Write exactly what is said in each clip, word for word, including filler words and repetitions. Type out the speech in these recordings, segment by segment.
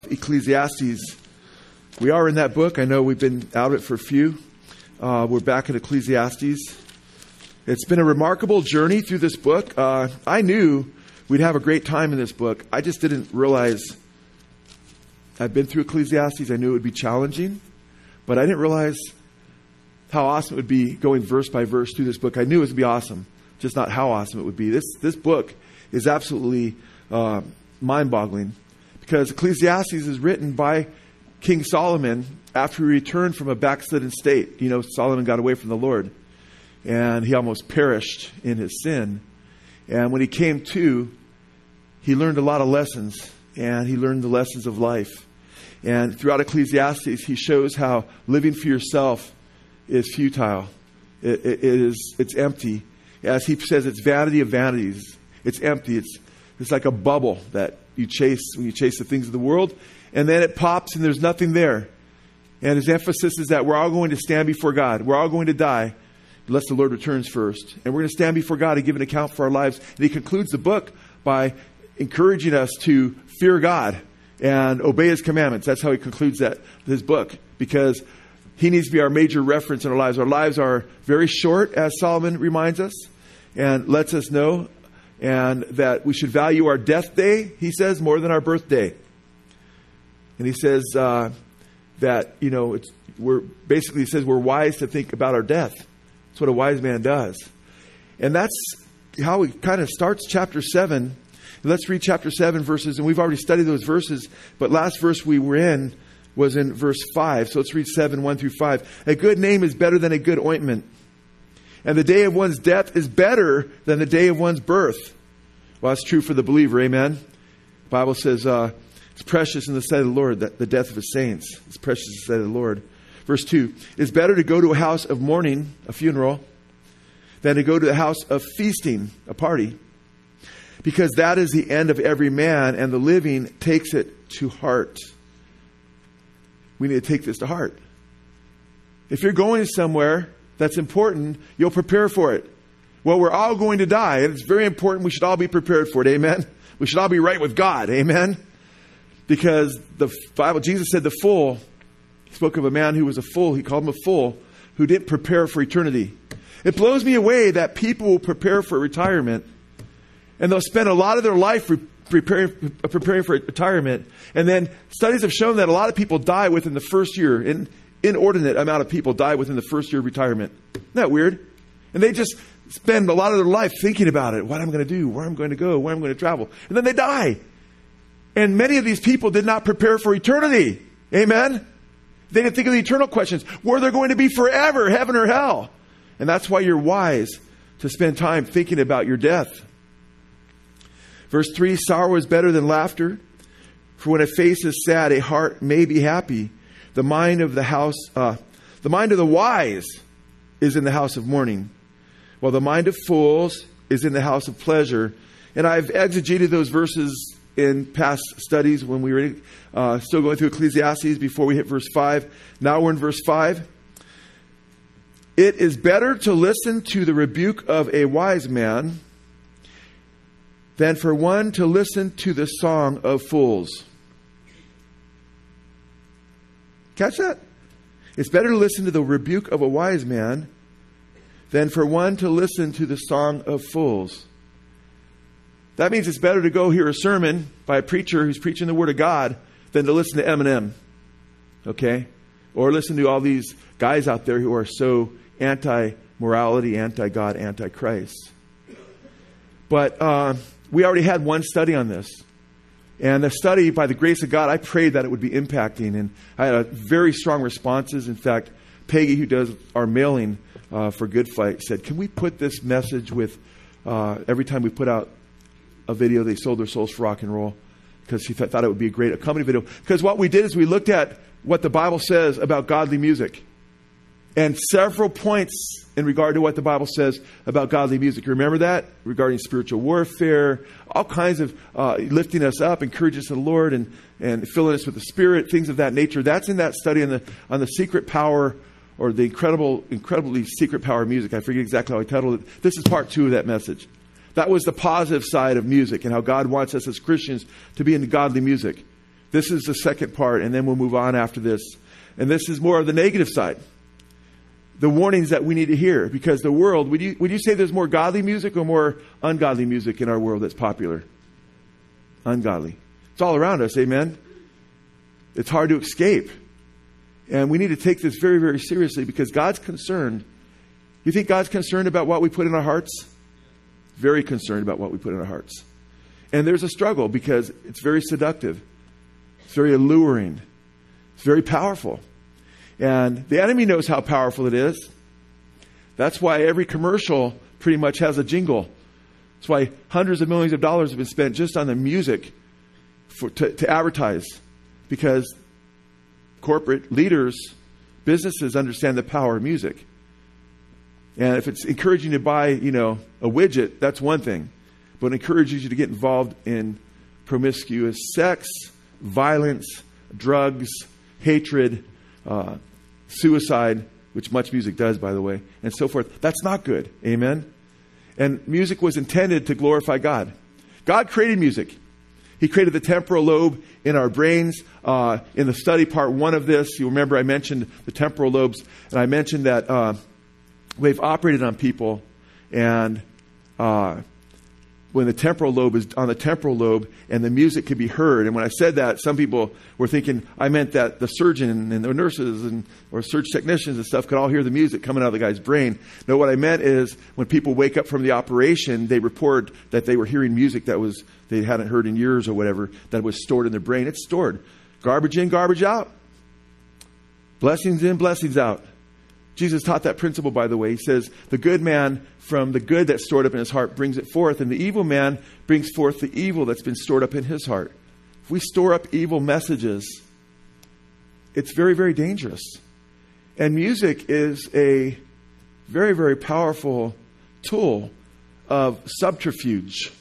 Ecclesiastes. We are in that book. I know we've been out of it for a few. Uh, we're back at Ecclesiastes. It's been a remarkable journey through this book. Uh, I knew we'd have a great time in this book. I just didn't realize I've been through Ecclesiastes. I knew it would be challenging, but I didn't realize how awesome it would be going verse by verse through this book. I knew it would be awesome, just not how awesome it would be. This this book is absolutely uh, mind-boggling. Because Ecclesiastes is written by King Solomon after he returned from a backslidden state. You know, Solomon got away from the Lord, and he almost perished in his sin. And when he came to, he learned a lot of lessons, and he learned the lessons of life. And throughout Ecclesiastes, he shows how living for yourself is futile. It, it, it is, it's empty. As he says, it's vanity of vanities. It's empty. It's, it's like a bubble that you chase when you chase the things of the world, and then it pops and there's nothing there. And his emphasis is that we're all going to stand before God. We're all going to die unless the Lord returns first. And we're going to stand before God and give an account for our lives. And he concludes the book by encouraging us to fear God and obey his commandments. That's how he concludes that his book, because he needs to be our major reference in our lives. Our lives are very short, as Solomon reminds us, and lets us know. And that we should value our death day, he says, more than our birthday. And he says uh, that, you know, it's, we're basically he says we're wise to think about our death. That's what a wise man does. And that's how he kind of starts chapter seven. Let's read chapter seven verses, and we've already studied those verses, but last verse we were in was in verse five. So let's read seven, one through five. A good name is better than a good ointment, and the day of one's death is better than the day of one's birth. Well, that's true for the believer. Amen. The Bible says uh, it's precious in the sight of the Lord, that the death of his saints. It's precious in the sight of the Lord. Verse two. It's better to go to a house of mourning, a funeral, than to go to a house of feasting, a party. Because that is the end of every man, and the living takes it to heart. We need to take this to heart. If you're going somewhere that's important, you'll prepare for it. Well, we're all going to die, and it's very important. We should all be prepared for it. Amen. We should all be right with God. Amen. Because the Bible, Jesus said the fool, he spoke of a man who was a fool. He called him a fool who didn't prepare for eternity. It blows me away that people will prepare for retirement, and they'll spend a lot of their life re- preparing, preparing for retirement. And then studies have shown that a lot of people die within the first year. An inordinate amount of people die within the first year of retirement. Isn't that weird? And they just spend a lot of their life thinking about it, what I'm going to do, where I'm going to go, where I'm going to travel. And then they die. And many of these people did not prepare for eternity. Amen? They didn't think of the eternal questions. Where they're going to be forever, heaven or hell. And that's why you're wise to spend time thinking about your death. Verse three, sorrow is better than laughter. For when a face is sad, a heart may be happy. The mind of the house, uh, the mind of the wise is in the house of mourning, while the mind of fools is in the house of pleasure. And I've exegeted those verses in past studies when we were uh, still going through Ecclesiastes before we hit verse five. Now we're in verse five. It is better to listen to the rebuke of a wise man than for one to listen to the song of fools. Catch that? It's better to listen to the rebuke of a wise man than for one to listen to the song of fools. That means it's better to go hear a sermon by a preacher who's preaching the Word of God than to listen to Eminem. Okay? Or listen to all these guys out there who are so anti-morality, anti-God, anti-Christ. But uh, we already had one study on this. And the study, by the grace of God, I prayed that it would be impacting. And I had a very strong responses. In fact, Peggy, who does our mailing uh, for Good Fight, said, can we put this message with, uh, every time we put out a video, they sold their souls for rock and roll, because she th- thought it would be a great accompanying video. Because what we did is we looked at what the Bible says about godly music. And several points in regard to what the Bible says about godly music. Remember that? Regarding spiritual warfare, all kinds of uh, lifting us up, encouraging us in the Lord, and, and filling us with the Spirit, things of that nature. That's in that study on the on the secret power, or the incredible, incredibly secret power of music. I forget exactly how I titled it. This is part two of that message. That was the positive side of music and how God wants us as Christians to be into godly music. This is the second part, and then we'll move on after this. And this is more of the negative side. The warnings that we need to hear. Because the world, would you, would you say there's more godly music or more ungodly music in our world that's popular? Ungodly. It's all around us, amen? It's hard to escape. And we need to take this very, very seriously because God's concerned. You think God's concerned about what we put in our hearts? Very concerned about what we put in our hearts. And there's a struggle because it's very seductive. It's very alluring. It's very powerful. And the enemy knows how powerful it is. That's why every commercial pretty much has a jingle. That's why hundreds of millions of dollars have been spent just on the music for, to, to advertise. Because corporate leaders, businesses understand the power of music. And if it's encouraging you to buy, you know, a widget, that's one thing. But it encourages you to get involved in promiscuous sex, violence, drugs, hatred, uh, suicide, which much music does, by the way, and so forth. That's not good. Amen? And music was intended to glorify God. God created music. He created the temporal lobe in our brains. Uh, in the study part one of this, you remember I mentioned the temporal lobes, and I mentioned that uh, we've operated on people, and uh, when the temporal lobe is on the temporal lobe, and the music can be heard. And when I said that, some people were thinking I meant that the surgeon and the nurses and or surge technicians and stuff could all hear the music coming out of the guy's brain. No, what I meant is when people wake up from the operation, they report that they were hearing music that was they hadn't heard in years or whatever, that was stored in their brain. It's stored. Garbage in, garbage out. Blessings in, blessings out. Jesus taught that principle, by the way. He says, the good man from the good that's stored up in his heart brings it forth, and the evil man brings forth the evil that's been stored up in his heart. If we store up evil messages, it's very, very dangerous. And music is a very, very powerful tool of subterfuge.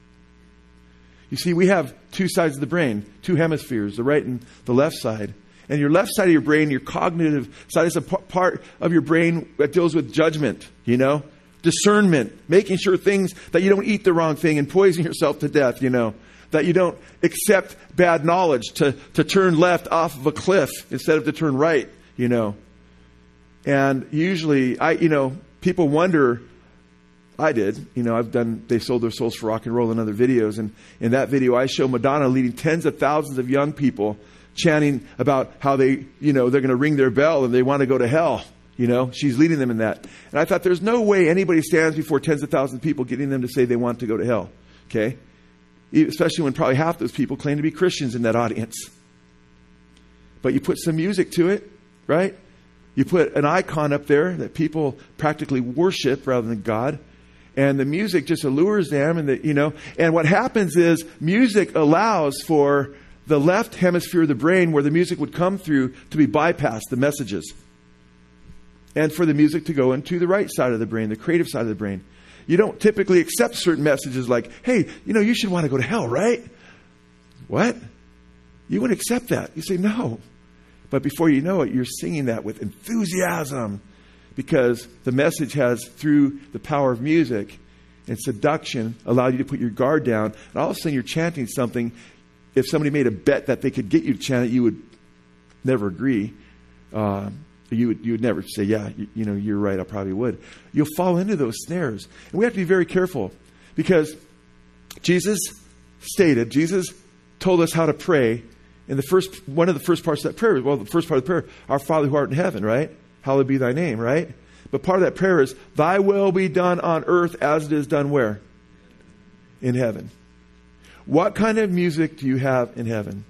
You see, we have two sides of the brain, two hemispheres, the right and the left side. And your left side of your brain, your cognitive side, is a p- part of your brain that deals with judgment, you know, discernment, making sure things that you don't eat the wrong thing and poison yourself to death, you know, that you don't accept bad knowledge to, to turn left off of a cliff instead of to turn right, you know. And usually, I, you know, people wonder, I did, you know, I've done, they sold their souls for rock and roll in other videos. And in that video, I show Madonna leading tens of thousands of young people chanting about how they, you know, they're going to ring their bell and they want to go to hell. You know, she's leading them in that. And I thought there's no way anybody stands before tens of thousands of people getting them to say they want to go to hell. Okay? Especially when probably half those people claim to be Christians in that audience. But you put some music to it, right? You put an icon up there that people practically worship rather than God. And the music just allures them. And the, you know, and what happens is music allows for the left hemisphere of the brain where the music would come through to be bypassed, the messages. And for the music to go into the right side of the brain, the creative side of the brain. You don't typically accept certain messages like, hey, you know, you should want to go to hell, right? What? You wouldn't accept that. You say, no. But before you know it, you're singing that with enthusiasm because the message has, through the power of music and seduction, allowed you to put your guard down. And all of a sudden you're chanting something. If somebody made a bet that they could get you to chant it, you would never agree. Uh, you would you would never say, yeah, you, you know, you're right, I probably would. You'll fall into those snares. And we have to be very careful because Jesus stated, Jesus told us how to pray. And the first, one of the first parts of that prayer, well, the first part of the prayer, our Father who art in heaven, right? Hallowed be thy name, right? But part of that prayer is, thy will be done on earth as it is done where? In heaven. What kind of music do you have in heaven?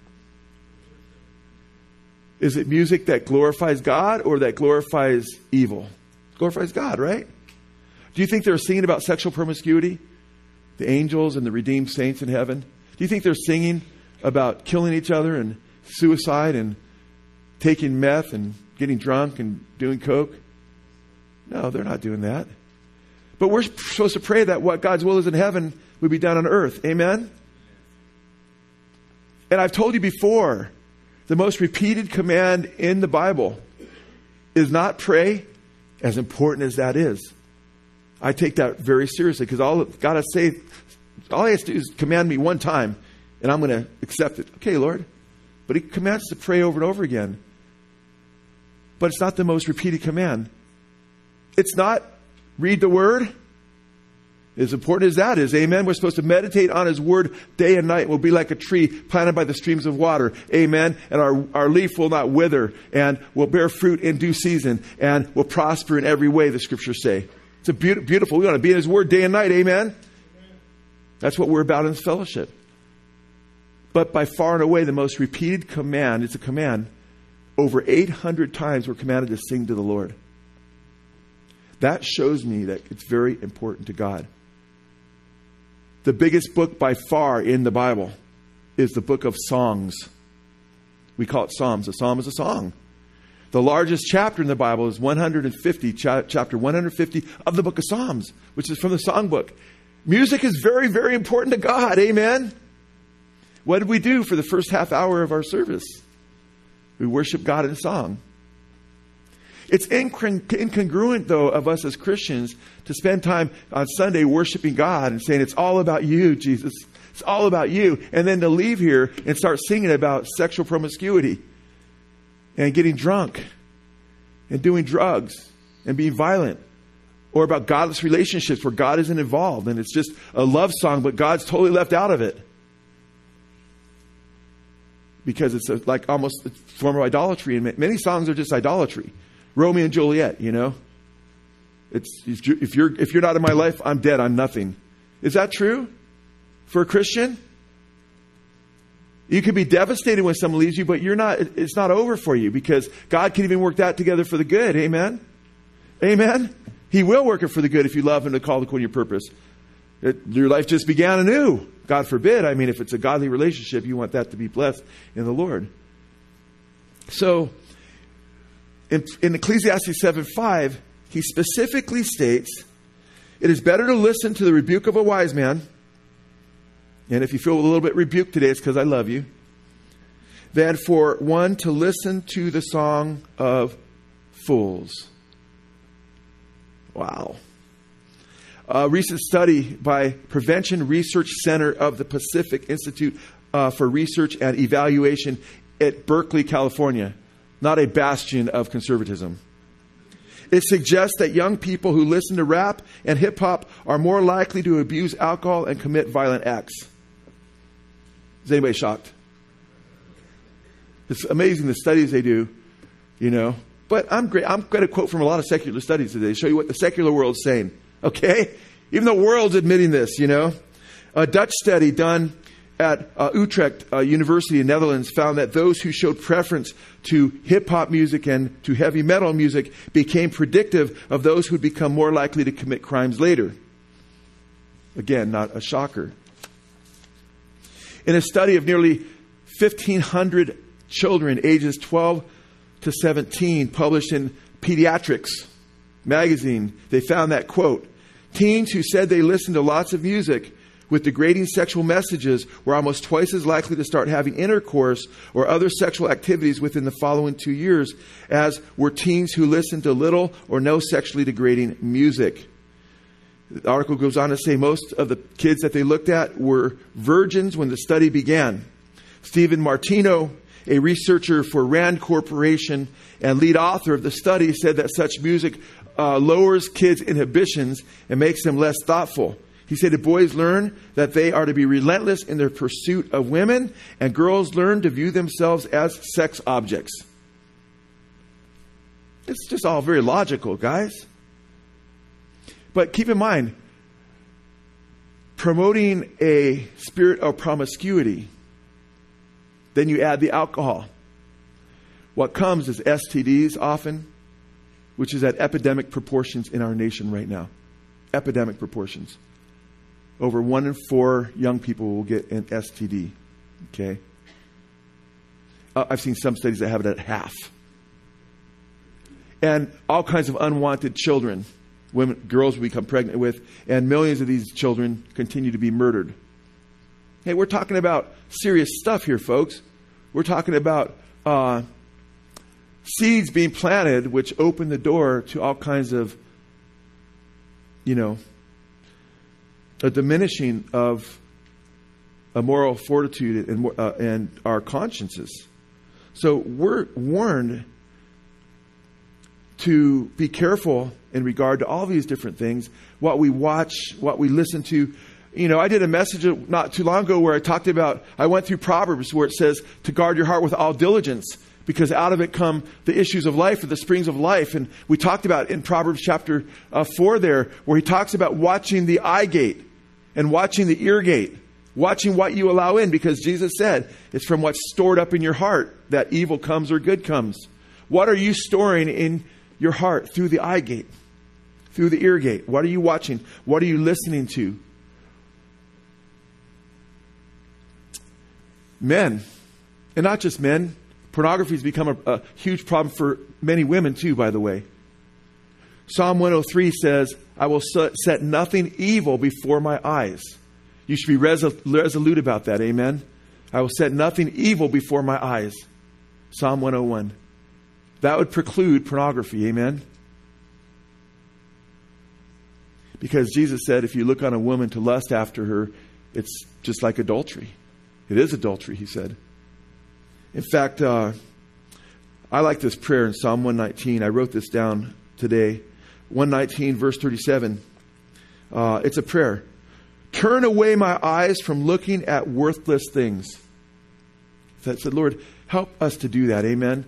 Is it music that glorifies God or that glorifies evil? It glorifies God, right? Do you think they're singing about sexual promiscuity? The angels and the redeemed saints in heaven? Do you think they're singing about killing each other and suicide and taking meth and getting drunk and doing coke? No, they're not doing that. But we're supposed to pray that what God's will is in heaven would be done on earth. Amen? And I've told you before, the most repeated command in the Bible is not pray, as important as that is. I take that very seriously because all God has to say, all He has to do is command me one time and I'm going to accept it. Okay, Lord, but he commands us to pray over and over again. But it's not the most repeated command. It's not read the Word. As important as that is, amen, we're supposed to meditate on His Word day and night. We'll be like a tree planted by the streams of water, amen, and our, our leaf will not wither, and will bear fruit in due season, and will prosper in every way, the Scriptures say. It's a be- beautiful, we want to be in His Word day and night, amen? That's what we're about in this fellowship. But by far and away, the most repeated command, it's a command, over eight hundred times we're commanded to sing to the Lord. That shows me that it's very important to God. The biggest book by far in the Bible is the book of songs. We call it Psalms. A psalm is a song. The largest chapter in the Bible is one hundred fifty, cha- chapter one hundred fifty of the book of Psalms, which is from the songbook. Music is very, very important to God. Amen. What did we do for the first half hour of our service? We worship God in song. It's incongru- incongruent, though, of us as Christians to spend time on Sunday worshiping God and saying, it's all about you, Jesus. It's all about you. And then to leave here and start singing about sexual promiscuity and getting drunk and doing drugs and being violent, or about godless relationships where God isn't involved and it's just a love song, but God's totally left out of it. Because it's a, like almost a form of idolatry. And many songs are just idolatry. Romeo and Juliet, you know. It's if you're if you're not in my life, I'm dead. I'm nothing. Is that true for a Christian? You can be devastated when someone leaves you, but you're not. It's not over for you because God can even work that together for the good. Amen. Amen. He will work it for the good if you love Him to call according to your purpose. It, your life just began anew. God forbid. I mean, if it's a godly relationship, you want that to be blessed in the Lord. So, in, in Ecclesiastes seven five, he specifically states, it is better to listen to the rebuke of a wise man, and if you feel a little bit rebuked today, it's because I love you, than for one to listen to the song of fools. Wow. A recent study by Prevention Research Center of the Pacific Institute uh, for Research and Evaluation at Berkeley, California. Not a bastion of conservatism. It suggests that young people who listen to rap and hip hop are more likely to abuse alcohol and commit violent acts. Is anybody shocked? It's amazing the studies they do, you know. But I'm great. I'm going to quote from a lot of secular studies today to show you what the secular world's saying. Okay? Even the world's admitting this, you know. A Dutch study done at uh, Utrecht uh, University in Netherlands found that those who showed preference to hip-hop music and to heavy metal music became predictive of those who would become more likely to commit crimes later. Again, not a shocker. In a study of nearly fifteen hundred children ages twelve to seventeen published in Pediatrics magazine, they found that, quote, teens who said they listened to lots of music with degrading sexual messages were almost twice as likely to start having intercourse or other sexual activities within the following two years as were teens who listened to little or no sexually degrading music. The article goes on to say most of the kids that they looked at were virgins when the study began. Stephen Martino, a researcher for Rand Corporation and lead author of the study, said that such music uh, lowers kids' inhibitions and makes them less thoughtful. He said that boys learn that they are to be relentless in their pursuit of women, and girls learn to view themselves as sex objects. It's just all very logical, guys. But keep in mind, promoting a spirit of promiscuity, then you add the alcohol. What comes is S T Ds often, which is at epidemic proportions in our nation right now. Epidemic proportions. Over one in four young people will get an S T D. Okay? Uh, I've seen some studies that have it at half. And all kinds of unwanted children, women, girls will become pregnant with, and millions of these children continue to be murdered. Hey, we're talking about serious stuff here, folks. We're talking about uh, seeds being planted which open the door to all kinds of, you know, a diminishing of a moral fortitude and, uh, and our consciences. So we're warned to be careful in regard to all these different things, what we watch, what we listen to. You know, I did a message not too long ago where I talked about, I went through Proverbs where it says to guard your heart with all diligence, because out of it come the issues of life or the springs of life. And we talked about in Proverbs chapter uh, four there, where he talks about watching the eye gate and watching the ear gate, watching what you allow in, because Jesus said it's from what's stored up in your heart that evil comes or good comes. What are you storing in your heart through the eye gate, through the ear gate? What are you watching? What are you listening to? Men, and not just men, pornography has become a, a huge problem for many women too, by the way. Psalm one oh three says, I will set nothing evil before my eyes. You should be resol- resolute about that, amen? I will set nothing evil before my eyes. Psalm one oh one. That would preclude pornography, amen? Because Jesus said if you look on a woman to lust after her, it's just like adultery. It is adultery, he said. In fact, uh, I like this prayer in Psalm one nineteen. I wrote this down today. one nineteen, verse thirty-seven. Uh, it's a prayer. Turn away my eyes from looking at worthless things. I said, Lord, help us to do that. Amen.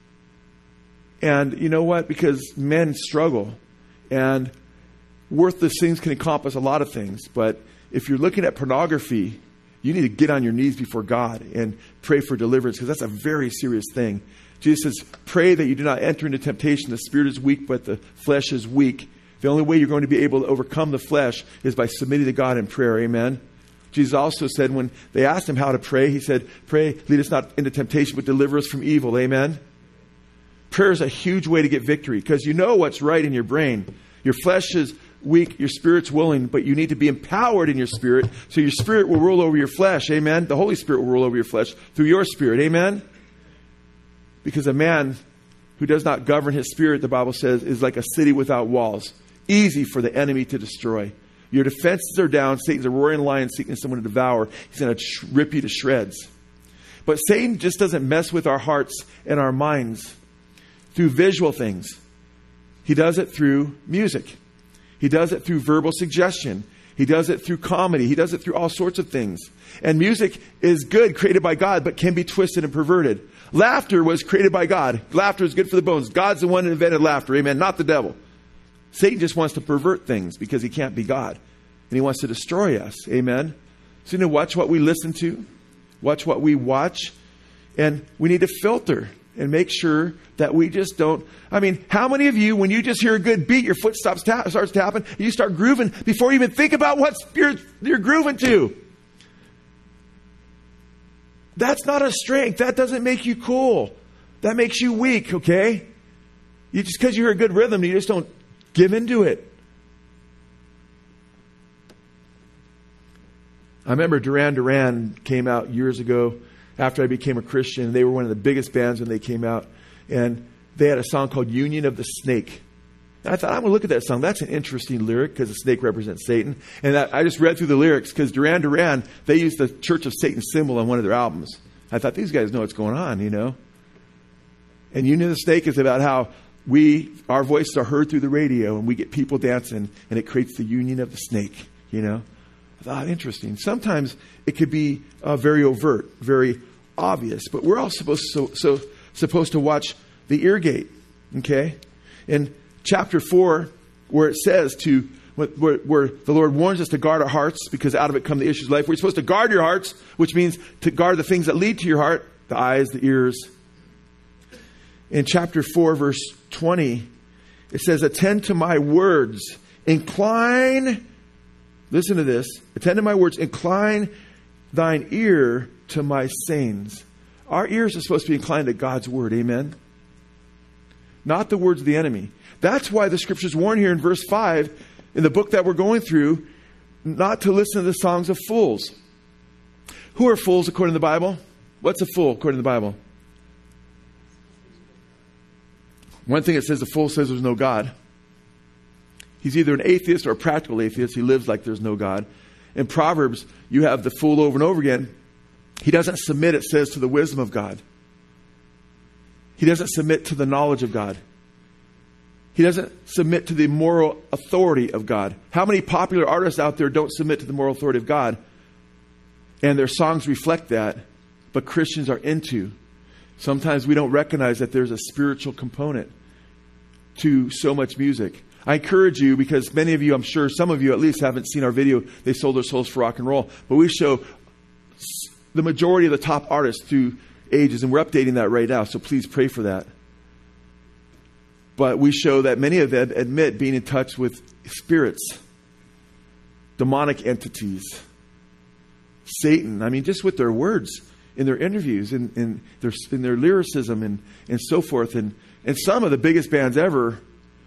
And you know what? Because men struggle. And worthless things can encompass a lot of things. But if you're looking at pornography, you need to get on your knees before God and pray for deliverance, because that's a very serious thing. Jesus says, pray that you do not enter into temptation. The spirit is weak, but the flesh is weak. The only way you're going to be able to overcome the flesh is by submitting to God in prayer. Amen. Jesus also said when they asked him how to pray, he said, pray, lead us not into temptation, but deliver us from evil. Amen. Prayer is a huge way to get victory, because you know what's right in your brain. Your flesh is weak, your spirit's willing, but you need to be empowered in your spirit, so your spirit will rule over your flesh. Amen. The Holy Spirit will rule over your flesh through your spirit. Amen. Because a man who does not govern his spirit, the Bible says, is like a city without walls, easy for the enemy to destroy. Your defenses are down. Satan's a roaring lion seeking someone to devour. He's going to rip you to shreds. But Satan just doesn't mess with our hearts and our minds through visual things. He does it through music. He does it through verbal suggestion. He does it through comedy. He does it through all sorts of things. And music is good, created by God, but can be twisted and perverted. Laughter was created by God. Laughter is good for the bones. God's the one who invented laughter. Amen. Not the devil. Satan just wants to pervert things because he can't be God. And he wants to destroy us. Amen. So you know, watch what we listen to. Watch what we watch. And we need to filter and make sure that we just don't. I mean, how many of you, when you just hear a good beat, your foot stops ta- starts tapping, you start grooving before you even think about what you're, you're grooving to? That's not a strength. That doesn't make you cool. That makes you weak, okay? You just because you hear a good rhythm, you just don't give into it. I remember Duran Duran came out years ago after I became a Christian. They were one of the biggest bands when they came out. And they had a song called Union of the Snake. And I thought, I'm going to look at that song. That's an interesting lyric because the snake represents Satan. And that, I just read through the lyrics because Duran Duran, they used the Church of Satan symbol on one of their albums. I thought, these guys know what's going on, you know. And Union of the Snake is about how we, our voices are heard through the radio and we get people dancing and it creates the union of the snake, you know. I thought, interesting. Sometimes it could be uh, very overt, very obvious, but we're all supposed so, so supposed to watch the ear gate. Okay, in chapter four, where it says to where, where the Lord warns us to guard our hearts because out of it come the issues of life. We're supposed to guard your hearts, which means to guard the things that lead to your heart: the eyes, the ears. In chapter four, verse twenty, it says, "Attend to my words, incline." Listen to this. Attend to my words. Incline thine ear to my sayings. Our ears are supposed to be inclined to God's word. Amen. Not the words of the enemy. That's why the scriptures warn here in verse five, in the book that we're going through, not to listen to the songs of fools. Who are fools according to the Bible? What's a fool according to the Bible? One thing it says, the fool says there's no God. He's either an atheist or a practical atheist. He lives like there's no God. In Proverbs, you have the fool over and over again. He doesn't submit, it says, to the wisdom of God. He doesn't submit to the knowledge of God. He doesn't submit to the moral authority of God. How many popular artists out there don't submit to the moral authority of God? And their songs reflect that, but Christians are into. Sometimes we don't recognize that there's a spiritual component to so much music. I encourage you, because many of you, I'm sure some of you at least haven't seen our video, They Sold Their Souls for Rock and Roll. But we show the majority of the top artists through ages, and we're updating that right now, so please pray for that. But we show that many of them admit being in touch with spirits, demonic entities, Satan. I mean, just with their words in their interviews, in, in, their, in their lyricism and, and so forth. And, and some of the biggest bands ever,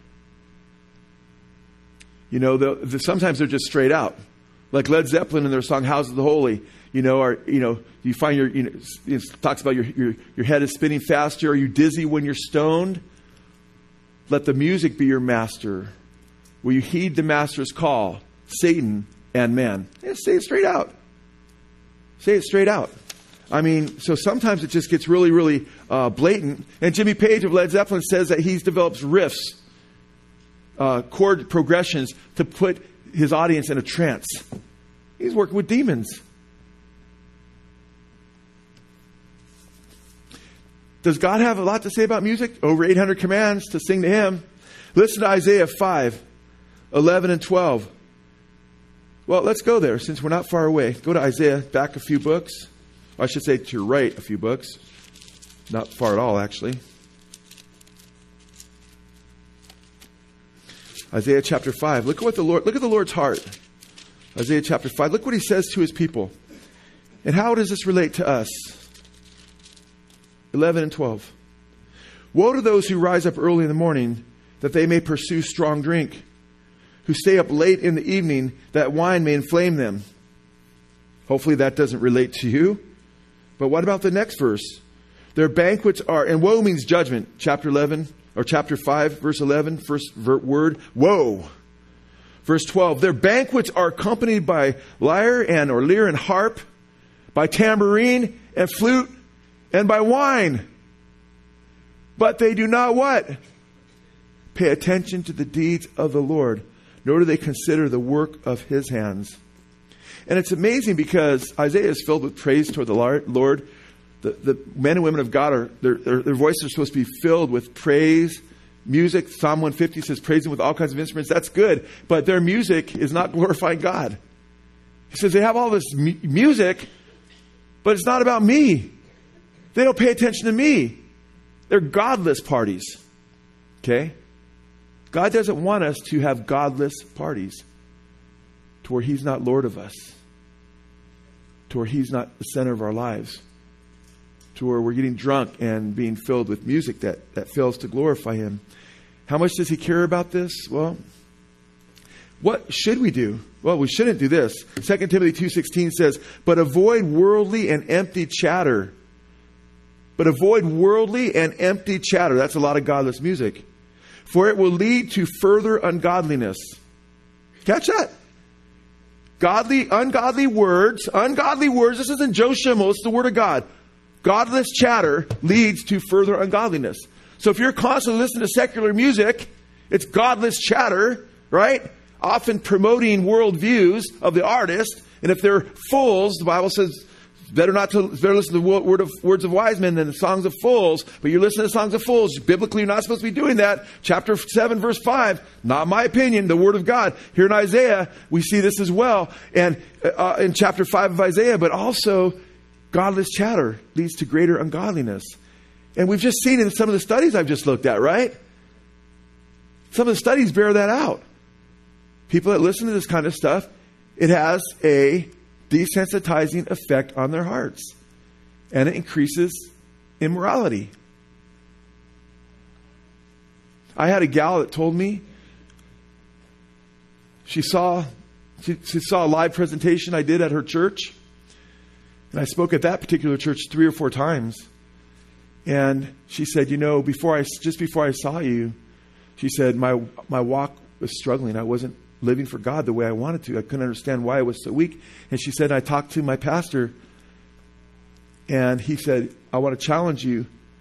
you know, the, the, sometimes they're just straight out. Like Led Zeppelin in their song House of the Holy, you know, or, you know, you find your, you know, it talks about your, your, your head is spinning faster. Are you dizzy when you're stoned? Let the music be your master. Will you heed the master's call, Satan and man? Yeah, say it straight out. Say it straight out. I mean, so sometimes it just gets really, really uh, blatant. And Jimmy Page of Led Zeppelin says that he's developed riffs, uh, chord progressions to put his audience in a trance. He's working with demons. Does God have a lot to say about music? Over eight hundred commands to sing to Him. Listen to Isaiah five, eleven and twelve. Well, let's go there since we're not far away. Go to Isaiah, back a few books. I should say to your right a few books. Not far at all, actually. Isaiah chapter five. Look at what the Lord, look at the Lord's heart. Isaiah chapter five. Look what He says to His people. And how does this relate to us? eleven and twelve. Woe to those who rise up early in the morning, that they may pursue strong drink, who stay up late in the evening, that wine may inflame them. Hopefully that doesn't relate to you. But what about the next verse? Their banquets are, and woe means judgment. Chapter eleven, or chapter five, verse eleven, first word, woe. Verse twelve, their banquets are accompanied by lyre and, or lyre and harp, by tambourine and flute, and by wine. But they do not what? Pay attention to the deeds of the Lord, nor do they consider the work of His hands. And it's amazing because Isaiah is filled with praise toward the Lord. The, the men and women of God, are their, their, their voices are supposed to be filled with praise, music. Psalm one fifty says, praise Him with all kinds of instruments. That's good. But their music is not glorifying God. He says they have all this mu- music, but it's not about me. They don't pay attention to me. They're godless parties. Okay? God doesn't want us to have godless parties to where He's not Lord of us, to where He's not the center of our lives, to where we're getting drunk and being filled with music that, that fails to glorify Him. How much does He care about this? Well, what should we do? Well, we shouldn't do this. Second Timothy two sixteen says, but avoid worldly and empty chatter. But avoid worldly and empty chatter. That's a lot of godless music. For it will lead to further ungodliness. Catch that? Godly, ungodly words, ungodly words. This isn't Joe Schimmel. It's the Word of God. Godless chatter leads to further ungodliness. So if you're constantly listening to secular music, it's godless chatter, right? Often promoting worldviews of the artist. And if they're fools, the Bible says, Better not to better listen to the word of, words of wise men than the songs of fools. But you're listening to songs of fools. Biblically, you're not supposed to be doing that. Chapter seven, verse five. Not my opinion, the Word of God. Here in Isaiah, we see this as well. And uh, in chapter five of Isaiah, but also godless chatter leads to greater ungodliness. And we've just seen in some of the studies I've just looked at, right? Some of the studies bear that out. People that listen to this kind of stuff, it has a desensitizing effect on their hearts. And it increases immorality. I had a gal that told me she saw she, she saw a live presentation I did at her church. And I spoke at that particular church three or four times. And she said, you know, before I just before I saw you, she said, my my walk was struggling. I wasn't living for God the way I wanted to. I couldn't understand why I was so weak. And she said, I talked to my pastor, and he said, I want to challenge you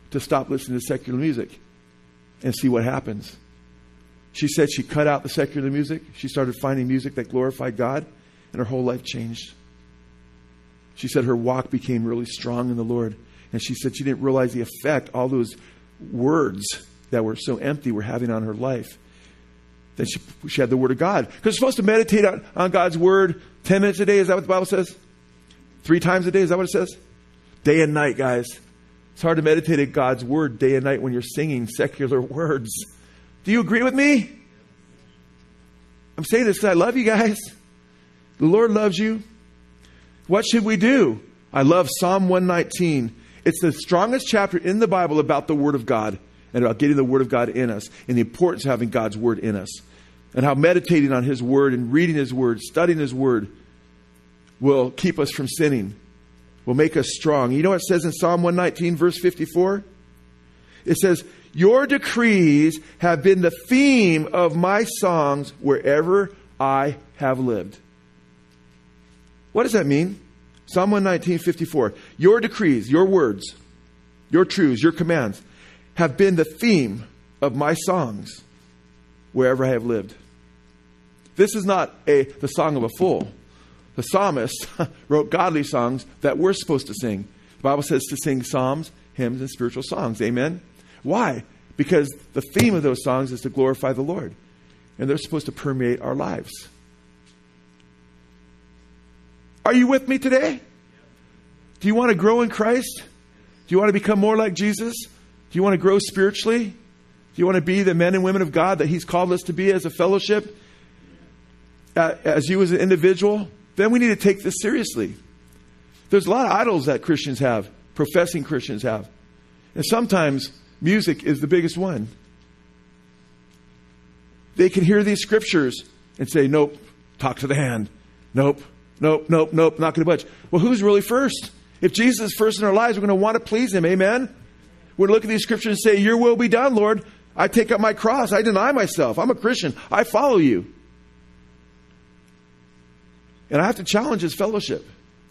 to stop listening to secular music and see what happens. She said she cut out the secular music. She started finding music that glorified God, and her whole life changed. She said her walk became really strong in the Lord. And she said she didn't realize the effect all those words that were so empty were having on her life. Then she, she had the Word of God. Because you're supposed to meditate on, on God's Word ten minutes a day. Is that what the Bible says? Three times a day. Is that what it says? Day and night, guys. It's hard to meditate on God's Word day and night when you're singing secular words. Do you agree with me? I'm saying this because I love you guys. The Lord loves you. What should we do? I love Psalm one nineteen. It's the strongest chapter in the Bible about the Word of God and about getting the Word of God in us and the importance of having God's Word in us and how meditating on His Word and reading His Word, studying His Word will keep us from sinning, will make us strong. You know what it says in Psalm one nineteen, verse fifty-four? It says, your decrees have been the theme of my songs wherever I have lived. What does that mean? Psalm one nineteen, fifty-four. Your decrees, your words, your truths, your commands have been the theme of my songs wherever I have lived. This is not a the song of a fool. The psalmist wrote godly songs that we're supposed to sing. The Bible says to sing psalms, hymns, and spiritual songs. Amen? Why? Because the theme of those songs is to glorify the Lord. And they're supposed to permeate our lives. Are you with me today? Do you want to grow in Christ? Do you want to become more like Jesus? Do you want to grow spiritually? Do you want to be the men and women of God that He's called us to be as a fellowship? Uh, as you as an individual? Then we need to take this seriously. There's a lot of idols that Christians have, professing Christians have. And sometimes music is the biggest one. They can hear these scriptures and say, nope, talk to the hand. Nope, nope, nope, nope, not going to budge. Well, who's really first? If Jesus is first in our lives, we're going to want to please Him. Amen? We're going to look at these scriptures and say, your will be done, Lord. I take up my cross. I deny myself. I'm a Christian. I follow you. And I have to challenge His fellowship.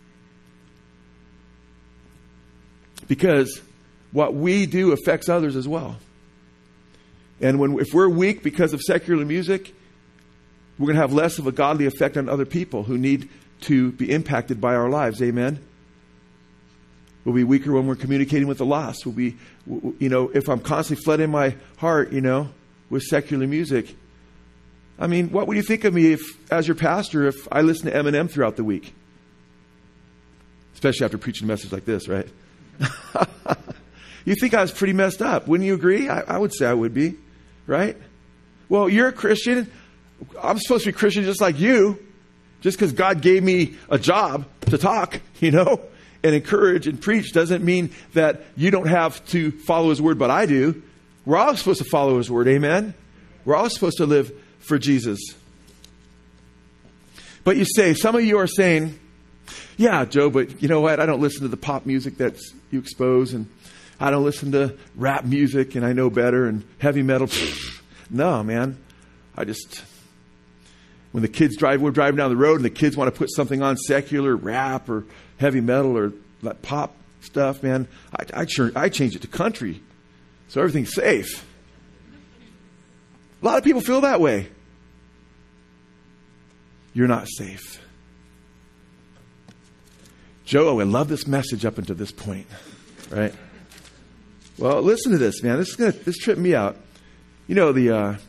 Because what we do affects others as well. And when if we're weak because of secular music, we're going to have less of a godly effect on other people who need to be impacted by our lives. Amen? We'll be weaker when we're communicating with the lost. We'll be, you know, if I'm constantly flooding my heart, you know, with secular music. I mean, what would you think of me if, as your pastor, if I listened to Eminem throughout the week? Especially after preaching a message like this, right? You think I was pretty messed up. Wouldn't you agree? I, I would say I would be, right? Well, you're a Christian. I'm supposed to be Christian just like you. Just because God gave me a job to talk, you know, and encourage and preach doesn't mean that you don't have to follow His Word, but I do. We're all supposed to follow His Word. Amen? We're all supposed to live for Jesus. But you say, some of you are saying, yeah, Joe, but you know what? I don't listen to the pop music that you expose, and I don't listen to rap music, and I know better, and heavy metal. No, man. I just, when the kids drive, we're driving down the road, and the kids want to put something on secular, rap, or heavy metal, or like pop stuff, man, I, I, sure, I change it to country, so everything's safe. A lot of people feel that way. You're not safe. Joe, I love this message up until this point, right? Well, listen to this, man. This is gonna this tripped me out. You know the, uh,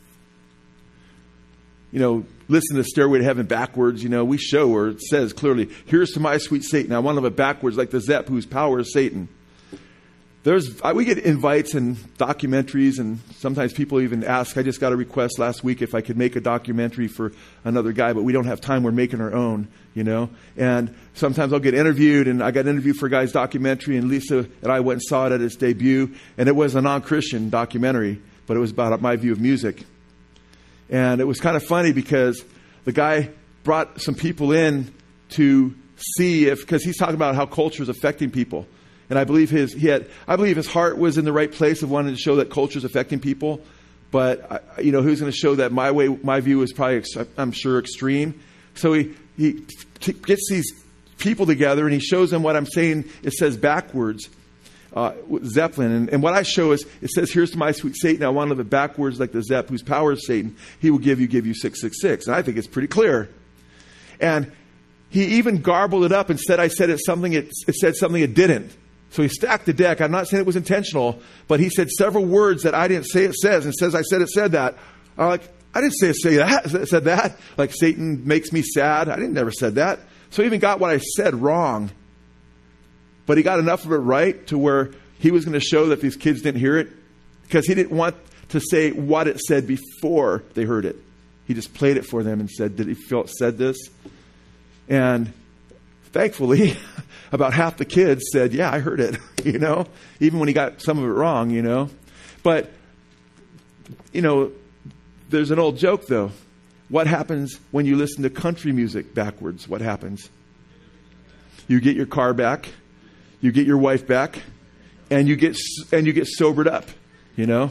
you know, listen to Stairway to Heaven backwards. You know, we show where it says clearly, "Here's to my sweet Satan." I want to live it backwards, like the Zepp, whose power is Satan. There's we get invites and documentaries, and sometimes people even ask. I just got a request last week if I could make a documentary for another guy, but we don't have time. We're making our own, you know. And sometimes I'll get interviewed, and I got interviewed for a guy's documentary, and Lisa and I went and saw it at its debut, and it was a non-Christian documentary, but it was about my view of music. And it was kind of funny because the guy brought some people in to see if, because he's talking about how culture is affecting people. And I believe his he had I believe his heart was in the right place of wanting to show that culture is affecting people. But you know, who's going to show that my way, my view is probably, I'm sure, extreme. So he he t- gets these people together and he shows them what I'm saying. It says backwards. uh, Zeppelin. And, and what I show is, it says, here's to my sweet Satan. I want to live backwards like the Zepp, whose power is Satan. He will give you, give you six six six. And I think it's pretty clear. And he even garbled it up and said I said it something, it, it said something it didn't. So he stacked the deck. I'm not saying it was intentional, but he said several words that I didn't say it says, and says I said it said that. I'm like, I didn't say it say that. It said that. Like, Satan makes me sad. I didn't never said that. So he even got what I said wrong. But he got enough of it right to where he was going to show that these kids didn't hear it, because he didn't want to say what it said before they heard it. He just played it for them and said, did he feel it said this? And thankfully, about half the kids said, yeah, I heard it, you know, even when he got some of it wrong, you know. But, you know, there's an old joke, though. What happens when you listen to country music backwards? What happens? You get your car back, you get your wife back, and you get and you get sobered up, you know.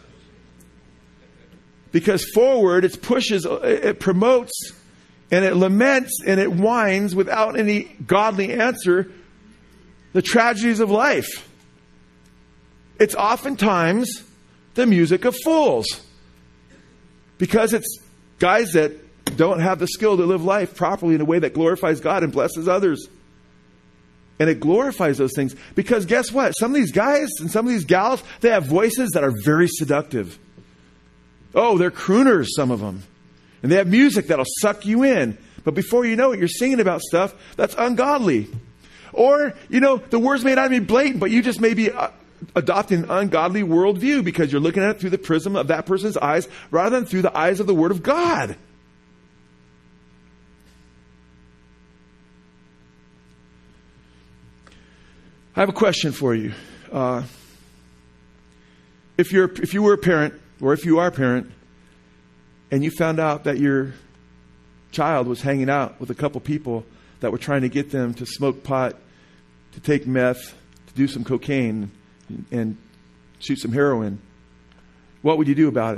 Because forward, it pushes, it promotes, and it laments, and it whines without any godly answer the tragedies of life. It's oftentimes the music of fools. Because it's guys that don't have the skill to live life properly in a way that glorifies God and blesses others. And it glorifies those things. Because guess what? Some of these guys and some of these gals, they have voices that are very seductive. Oh, they're crooners, some of them. And they have music that'll suck you in. But before you know it, you're singing about stuff that's ungodly. Or, you know, the words may not be blatant, but you just may be uh, adopting an ungodly worldview because you're looking at it through the prism of that person's eyes rather than through the eyes of the Word of God. I have a question for you. Uh, if you're if you were a parent, or if you are a parent, and you found out that your child was hanging out with a couple people that were trying to get them to smoke pot, to take meth, to do some cocaine, and shoot some heroin, what would you do about it?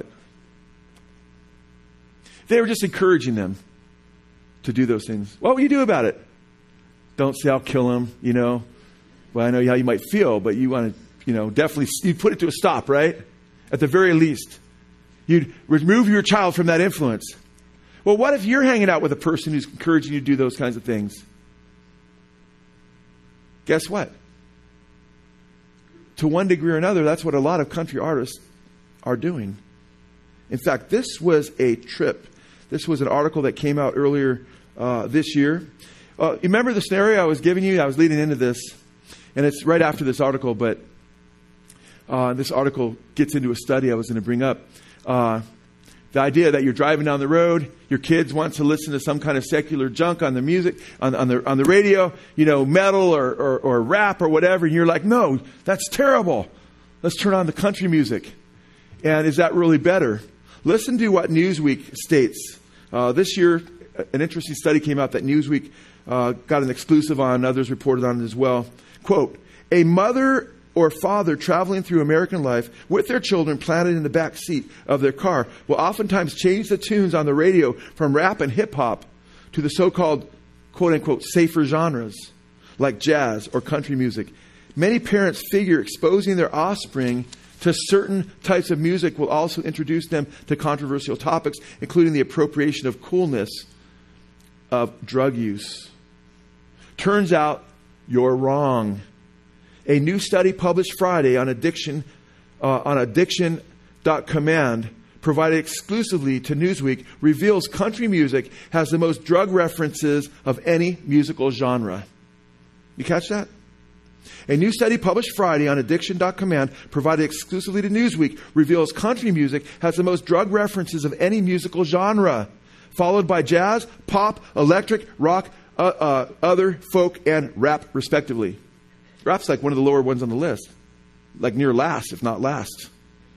They were just encouraging them to do those things. What would you do about it? Don't say, I'll kill them, you know. Well, I know how you might feel, but you want to, you know, definitely, you put it to a stop, right? At the very least. You'd remove your child from that influence. Well, what if you're hanging out with a person who's encouraging you to do those kinds of things? Guess what? To one degree or another, that's what a lot of country artists are doing. In fact, this was a trip. This was an article that came out earlier uh, this year. Uh, you remember the scenario I was giving you? I was leading into this. And it's right after this article, but uh, this article gets into a study I was going to bring up. Uh, the idea that you're driving down the road, your kids want to listen to some kind of secular junk on the music, on, on the on the radio, you know, metal or, or, or rap or whatever, and you're like, no, that's terrible. Let's turn on the country music. And is that really better? Listen to what Newsweek states. Uh, this year, an interesting study came out that Newsweek uh, got an exclusive on, others reported on it as well. Quote, a mother or father traveling through American life with their children planted in the back seat of their car will oftentimes change the tunes on the radio from rap and hip hop to the so-called, quote unquote, safer genres like jazz or country music. Many parents figure exposing their offspring to certain types of music will also introduce them to controversial topics, including the appropriation of coolness of drug use. Turns out, you're wrong. A new study published Friday on addiction, uh, on addiction dot command, provided exclusively to Newsweek, reveals country music has the most drug references of any musical genre. You catch that? A new study published Friday on addiction dot command, provided exclusively to Newsweek, reveals country music has the most drug references of any musical genre, followed by jazz, pop, electric, rock, Uh, uh, other, folk, and rap, respectively. Rap's like one of the lower ones on the list. Like near last, if not last.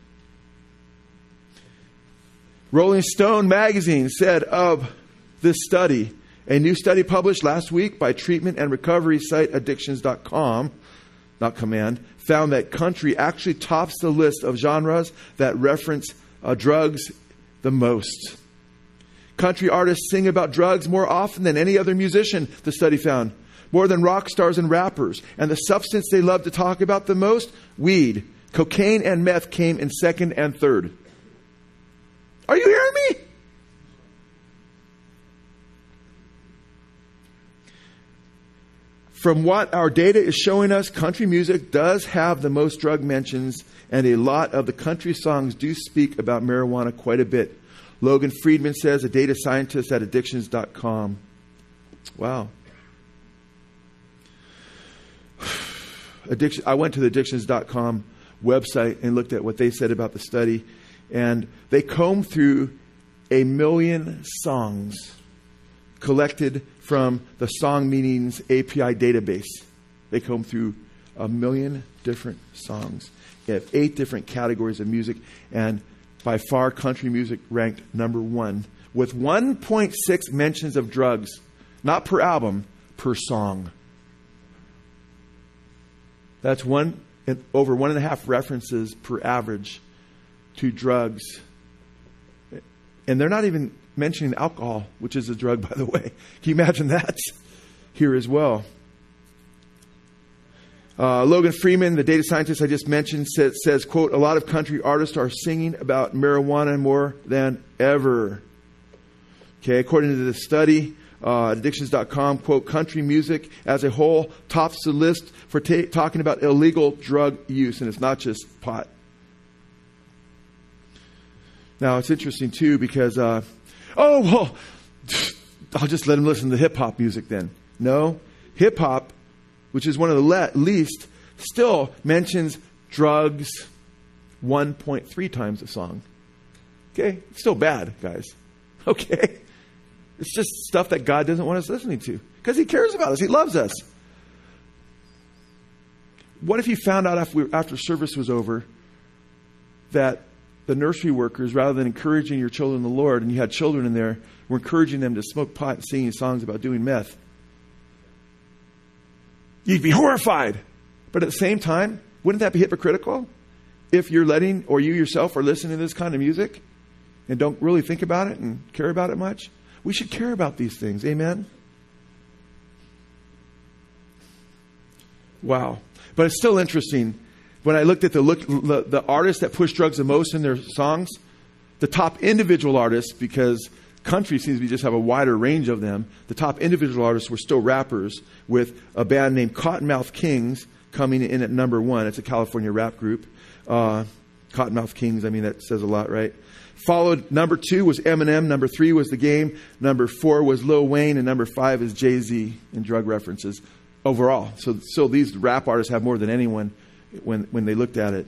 Rolling Stone magazine said of this study, a new study published last week by treatment and recovery site addictions dot com, not command, found that country actually tops the list of genres that reference uh, drugs the most. Country artists sing about drugs more often than any other musician, the study found. more than rock stars and rappers. And the substance they love to talk about the most, weed. Cocaine and meth came in second and third. Are you hearing me? From what our data is showing us, country music does have the most drug mentions, and a lot of the country songs do speak about marijuana quite a bit. Logan Friedman says, a data scientist at addictions dot com. Wow. Addiction, I went to the addictions dot com website and looked at what they said about the study, and they combed through a million songs collected from the Song Meanings A P I database. They combed through a million different songs. They have eight different categories of music, and by far country music ranked number one with one point six mentions of drugs, not per album, per song. That's one over one and a half references per average to drugs. And they're not even mentioning alcohol, which is a drug, by the way. Can you imagine that here as well? Uh, Logan Freeman, the data scientist I just mentioned, says, says, quote, a lot of country artists are singing about marijuana more than ever. Okay, according to this study, uh, addictions dot com, quote, country music as a whole tops the list for ta- talking about illegal drug use, and it's not just pot. Now, it's interesting, too, because, uh, oh, well, I'll just let them listen to hip-hop music then. No, hip-hop, which is one of the le- least, still mentions drugs one point three times a song. Okay? It's still bad, guys. Okay? It's just stuff that God doesn't want us listening to because He cares about us. He loves us. What if you found out after, we, after service was over that the nursery workers, rather than encouraging your children in the Lord, and you had children in there, were encouraging them to smoke pot and singing songs about doing meth? You'd be horrified. But at the same time, wouldn't that be hypocritical? If you're letting, or you yourself are listening to this kind of music and don't really think about it and care about it much? We should care about these things. Amen? Wow. But it's still interesting. When I looked at the, look, the, the artists that push drugs the most in their songs, the top individual artists, because country seems to be just have a wider range of them, the top individual artists were still rappers, with a band named Cottonmouth Kings coming in at number one. It's a California rap group. Uh, Cottonmouth Kings, I mean, that says a lot, right? Followed, number two was Eminem. Number three was The Game. Number four was Lil Wayne. And number five is Jay-Z in drug references overall. So, so these rap artists have more than anyone when, when they looked at it.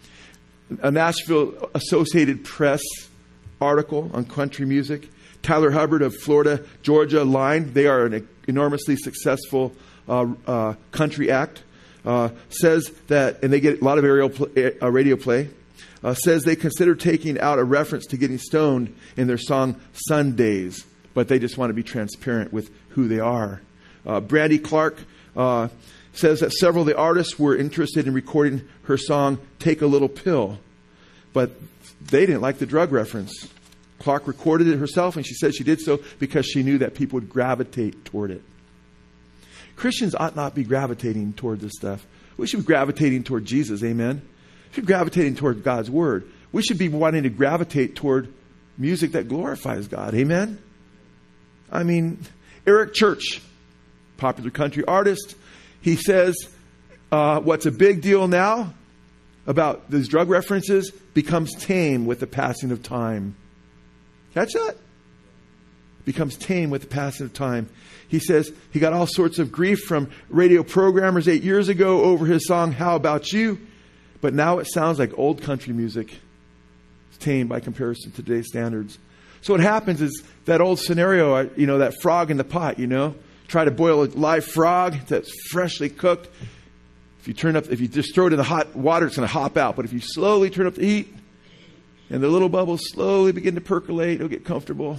A Nashville Associated Press article on country music. Tyler Hubbard of Florida Georgia Line, they are an enormously successful uh, uh, country act, uh, says that, and they get a lot of aerial pl- uh, radio play, uh, says they consider taking out a reference to getting stoned in their song Sundays, but they just want to be transparent with who they are. Uh, Brandy Clark uh, says that several of the artists were interested in recording her song Take a Little Pill, but they didn't like the drug reference. Clark recorded it herself, and she said she did so because she knew that people would gravitate toward it. Christians ought not be gravitating toward this stuff. We should be gravitating toward Jesus, amen? We should be gravitating toward God's Word. We should be wanting to gravitate toward music that glorifies God, amen? I mean, Eric Church, popular country artist, he says, uh, what's a big deal now about these drug references becomes tame with the passing of time. Catch that? Becomes tame with the passing of time. He says he got all sorts of grief from radio programmers eight years ago over his song, How About You? But now it sounds like old country music. It's tame by comparison to today's standards. So what happens is that old scenario, you know, that frog in the pot, you know. Try to boil a live frog that's freshly cooked. If you turn up, if you just throw it in the hot water, it's going to hop out. But if you slowly turn up the heat, and the little bubbles slowly begin to percolate, he'll get comfortable.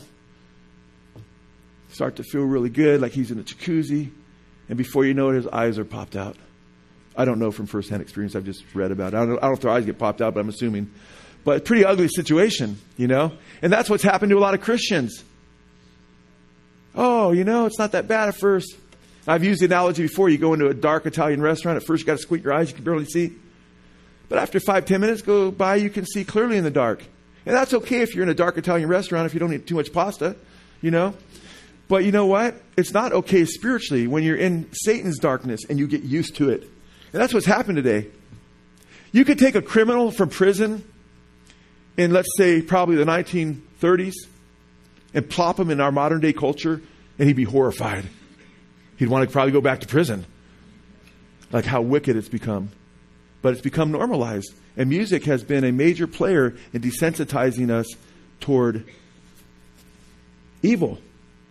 Start to feel really good, like he's in a jacuzzi. And before you know it, his eyes are popped out. I don't know from firsthand experience. I've just read about it. I don't know, I don't know if their eyes get popped out, but I'm assuming. But a pretty ugly situation, you know. And that's what's happened to a lot of Christians. Oh, you know, it's not that bad at first. I've used the analogy before. You go into a dark Italian restaurant. At first, you got to squint your eyes. You can barely see. But after five, ten minutes go by, you can see clearly in the dark. And that's okay if you're in a dark Italian restaurant, if you don't eat too much pasta, you know. But you know what? It's not okay spiritually when you're in Satan's darkness and you get used to it. And that's what's happened today. You could take a criminal from prison in, let's say, probably the nineteen thirties and plop him in our modern day culture, and he'd be horrified. He'd want to probably go back to prison. Like how wicked it's become. But it's become normalized. And music has been a major player in desensitizing us toward evil.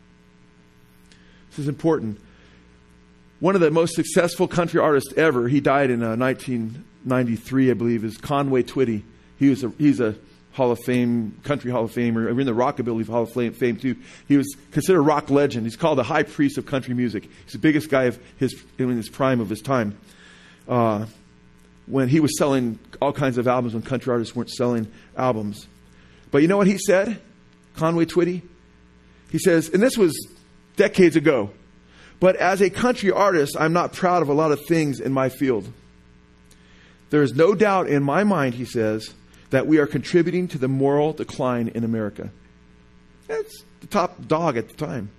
This is important. One of the most successful country artists ever, he died in uh, nineteen ninety-three, I believe, is Conway Twitty. He was a, he's a Hall of Fame, country Hall of Famer. I mean, the Rockabilly Hall of Fame too. He was considered a rock legend. He's called the high priest of country music. He's the biggest guy of his in his prime of his time. Uh, when he was selling all kinds of albums when country artists weren't selling albums. But you know what he said? Conway Twitty? He says, and this was decades ago, but as a country artist, I'm not proud of a lot of things in my field. There is no doubt in my mind, he says, that we are contributing to the moral decline in America. That's the top dog at the time.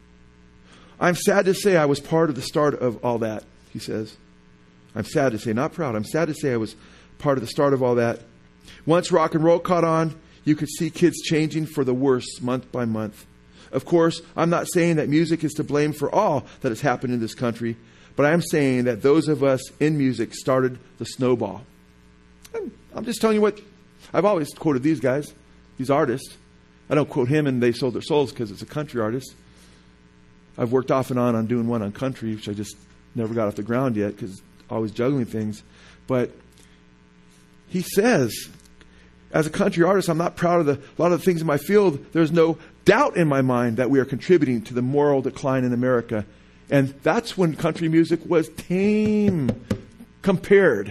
I'm sad to say I was part of the start of all that, he says. I'm sad to say, not proud. I'm sad to say I was part of the start of all that. Once rock and roll caught on, you could see kids changing for the worse month by month. Of course, I'm not saying that music is to blame for all that has happened in this country, but I am saying that those of us in music started the snowball. I'm, I'm just telling you what I've always quoted these guys, these artists. I don't quote him and They Sold Their Souls because it's a country artist. I've worked off and on on doing one on country, which I just never got off the ground yet because always juggling things. But he says, as a country artist, I'm not proud of the, a lot of the things in my field. There's no doubt in my mind that we are contributing to the moral decline in America. And that's when country music was tame compared.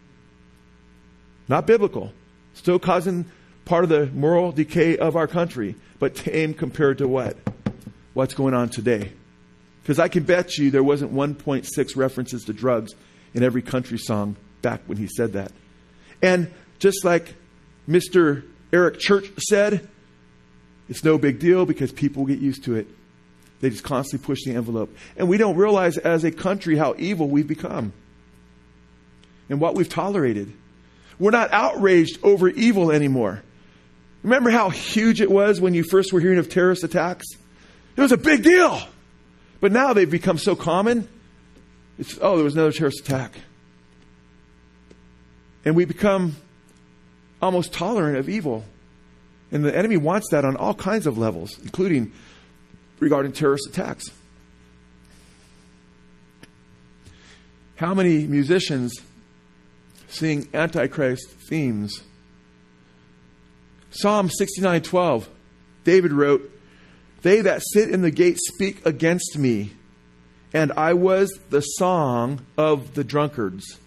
Not biblical. Still causing part of the moral decay of our country, but tame compared to what? What's going on today? Because I can bet you there wasn't one point six references to drugs in every country song back when he said that. And just like Mister Eric Church said, it's no big deal because people get used to it. They just constantly push the envelope. And we don't realize as a country how evil we've become and what we've tolerated. We're not outraged over evil anymore. Remember how huge it was when you first were hearing of terrorist attacks? It was a big deal. But now they've become so common. It's, oh, there was another terrorist attack. And we become almost tolerant of evil. And the enemy wants that on all kinds of levels, including regarding terrorist attacks. How many musicians sing Antichrist themes? Psalm sixty-nine twelve, David wrote, "They that sit in the gate speak against me, and I was the song of the drunkards."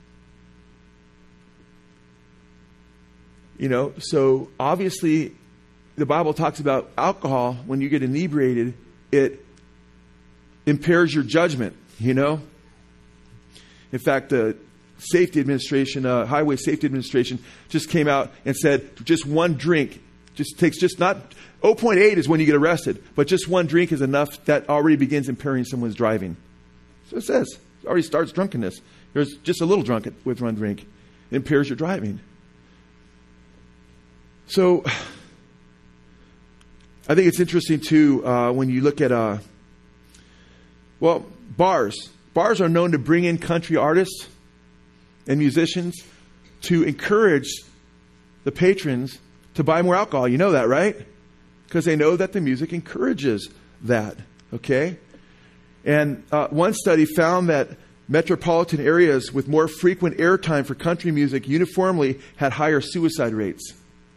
You know, so obviously the Bible talks about alcohol. When you get inebriated, it impairs your judgment, you know. In fact, the Safety Administration, uh, Highway Safety Administration just came out and said just one drink just takes just not zero point eight is when you get arrested, but just one drink is enough that already begins impairing someone's driving. So it says, it already starts drunkenness. There's just a little drunk with one drink. It impairs your driving. So I think it's interesting too uh, when you look at, uh, well, bars. Bars are known to bring in country artists and musicians to encourage the patrons to buy more alcohol. You know that, right? Because they know that the music encourages that, okay? And uh, one study found that metropolitan areas with more frequent airtime for country music uniformly had higher suicide rates.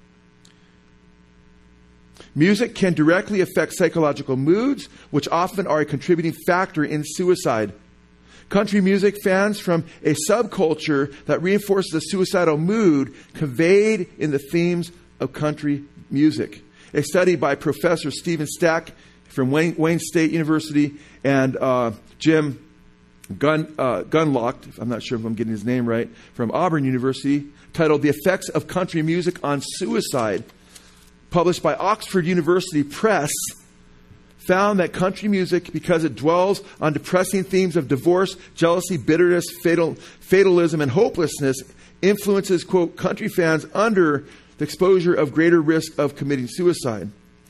Music can directly affect psychological moods, which often are a contributing factor in suicide. Country music fans from a subculture that reinforces a suicidal mood conveyed in the themes of country music. A study by Professor Stephen Stack from Wayne, Wayne State University, and uh, Jim Gun, uh, Gunlock, I'm not sure if I'm getting his name right, from Auburn University, titled The Effects of Country Music on Suicide, published by Oxford University Press, found that country music, because it dwells on depressing themes of divorce, jealousy, bitterness, fatal, fatalism, and hopelessness, influences, quote, country fans under the exposure of greater risk of committing suicide.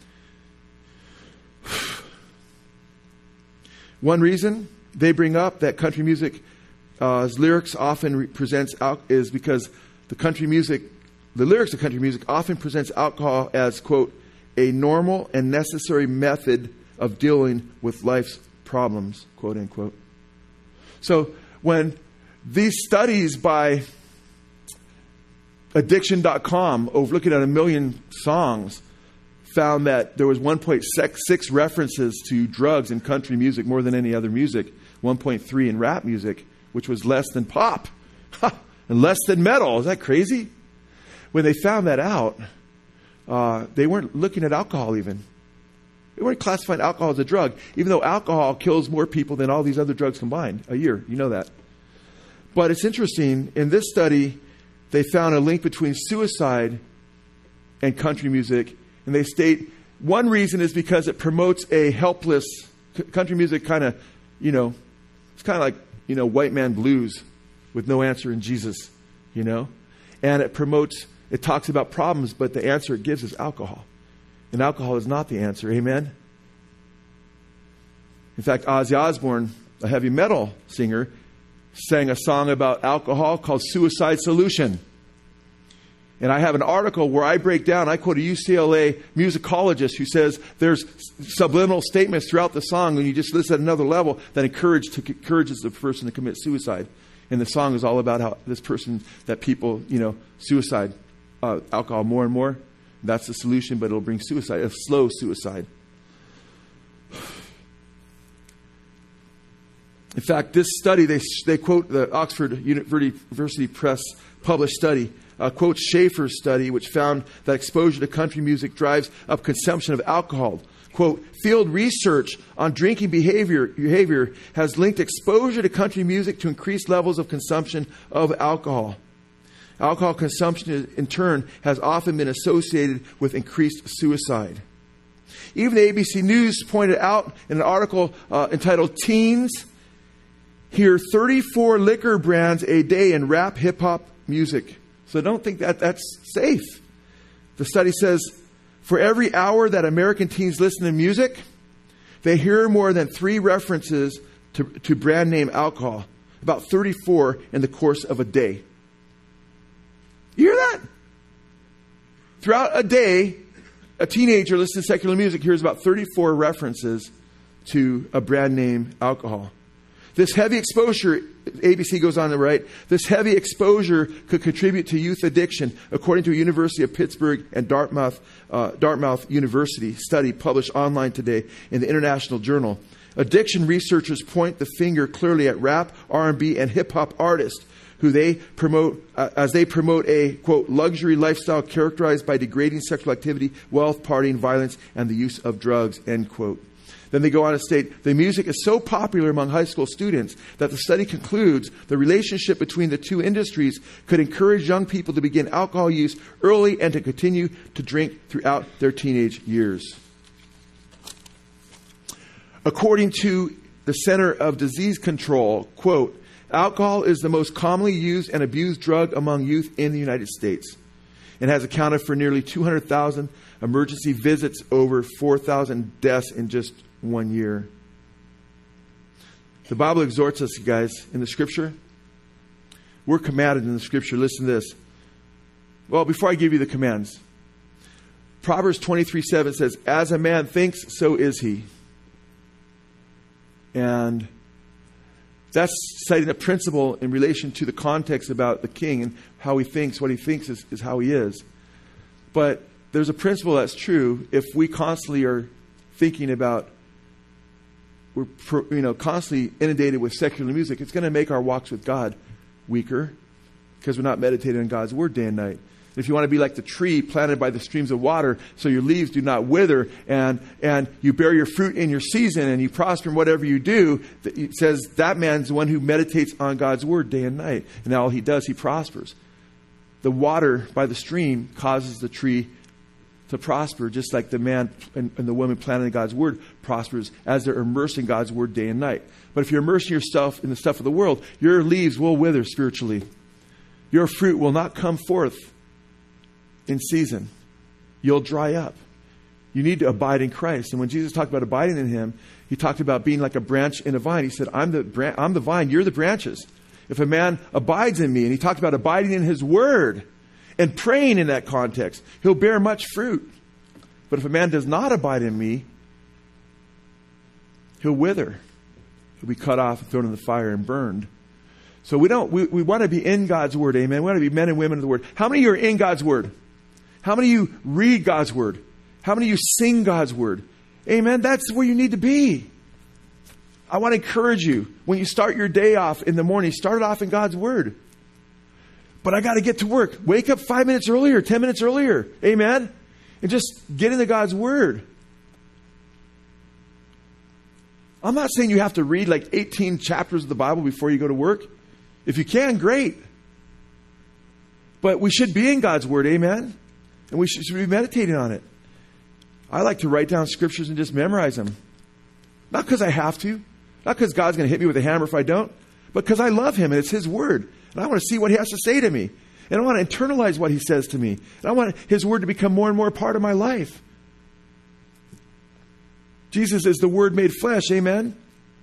One reason they bring up that country music uh, lyrics often re- presents al- is because the country music, the lyrics of country music often presents alcohol as, quote, a normal and necessary method of dealing with life's problems, quote unquote. So when these studies by addiction dot com, over looking at a million songs, found that there was one point six references to drugs in country music more than any other music, one point three in rap music, which was less than pop, and less than metal. Is that crazy? When they found that out, uh, they weren't looking at alcohol even. They weren't classifying alcohol as a drug, even though alcohol kills more people than all these other drugs combined a year. You know that. But it's interesting, in this study, they found a link between suicide and country music. And they state one reason is because it promotes a helpless, country music kind of, you know, it's kind of like, you know, white man blues with no answer in Jesus, you know. And it promotes, it talks about problems, but the answer it gives is alcohol. And alcohol is not the answer. Amen? In fact, Ozzy Osbourne, a heavy metal singer, sang a song about alcohol called Suicide Solution. And I have an article where I break down, I quote a U C L A musicologist who says there's subliminal statements throughout the song when you just listen at another level that encourage to, encourages the person to commit suicide. And the song is all about how this person, that people, you know, suicide, uh, alcohol more and more. That's the solution, but it'll bring suicide, a slow suicide. In fact, this study, they they quote the Oxford University Press published study, uh, quotes Schaefer's study, which found that exposure to country music drives up consumption of alcohol. Quote, field research on drinking behavior, behavior has linked exposure to country music to increased levels of consumption of alcohol. Alcohol consumption, in turn, has often been associated with increased suicide. Even the A B C News pointed out in an article uh, entitled Teens Hear thirty-four liquor brands a day in rap hip-hop music. So don't think that that's safe. The study says, for every hour that American teens listen to music, they hear more than three references to, to brand name alcohol. About thirty-four in the course of a day. You hear that? Throughout a day, a teenager listening to secular music hears about thirty-four references to a brand name alcohol. This heavy exposure, A B C goes on to write, this heavy exposure could contribute to youth addiction, according to a University of Pittsburgh and Dartmouth, uh, Dartmouth University study published online today in the International Journal. Addiction researchers point the finger clearly at rap, R and B, and hip-hop artists who they promote, uh, as they promote a, quote, luxury lifestyle characterized by degrading sexual activity, wealth, partying, violence, and the use of drugs, end quote. Then they go on to state, the music is so popular among high school students that the study concludes the relationship between the two industries could encourage young people to begin alcohol use early and to continue to drink throughout their teenage years. According to the Center of Disease Control, quote, alcohol is the most commonly used and abused drug among youth in the United States and has accounted for nearly two hundred thousand emergency visits, over four thousand deaths in just one year. The Bible exhorts us, you guys, in the Scripture. We're commanded in the Scripture. Listen to this. Well, before I give you the commands, Proverbs twenty-three seven says, as a man thinks, so is he. And that's citing a principle in relation to the context about the king and how he thinks. What he thinks is, is how he is. But there's a principle that's true if we constantly are thinking about, we're you know constantly inundated with secular music, it's going to make our walks with God weaker because we're not meditating on God's word day and night. If you want to be like the tree planted by the streams of water, so your leaves do not wither, and, and you bear your fruit in your season, and you prosper in whatever you do, it says that man's the one who meditates on God's word day and night. And all he does, he prospers. The water by the stream causes the tree to prosper, just like the man and, and the woman planted in God's word prospers as they're immersed in God's word day and night. But if you're immersing yourself in the stuff of the world, your leaves will wither spiritually. Your fruit will not come forth in season. You'll dry up. You need to abide in Christ. And when Jesus talked about abiding in him, he talked about being like a branch in a vine. He said, I'm the, bran- I'm the vine, you're the branches. If a man abides in me, and he talked about abiding in his word and praying in that context, he'll bear much fruit. But if a man does not abide in me, he'll wither. He'll be cut off and thrown in the fire and burned. So we don't, we, we want to be in God's word, amen. We want to be men and women of the word. How many of you are in God's word? How many of you read God's word? How many of you sing God's word? Amen. That's where you need to be. I want to encourage you, when you start your day off in the morning, start it off in God's word. But I got to get to work. Wake up five minutes earlier, ten minutes earlier. Amen. And just get into God's word. I'm not saying you have to read like eighteen chapters of the Bible before you go to work. If you can, great. But we should be in God's word, amen? And we should be meditating on it. I like to write down scriptures and just memorize them. Not because I have to. Not because God's going to hit me with a hammer if I don't. But because I love him and it's his word. And I want to see what he has to say to me. And I want to internalize what he says to me. And I want his word to become more and more a part of my life. Jesus is the word made flesh, amen?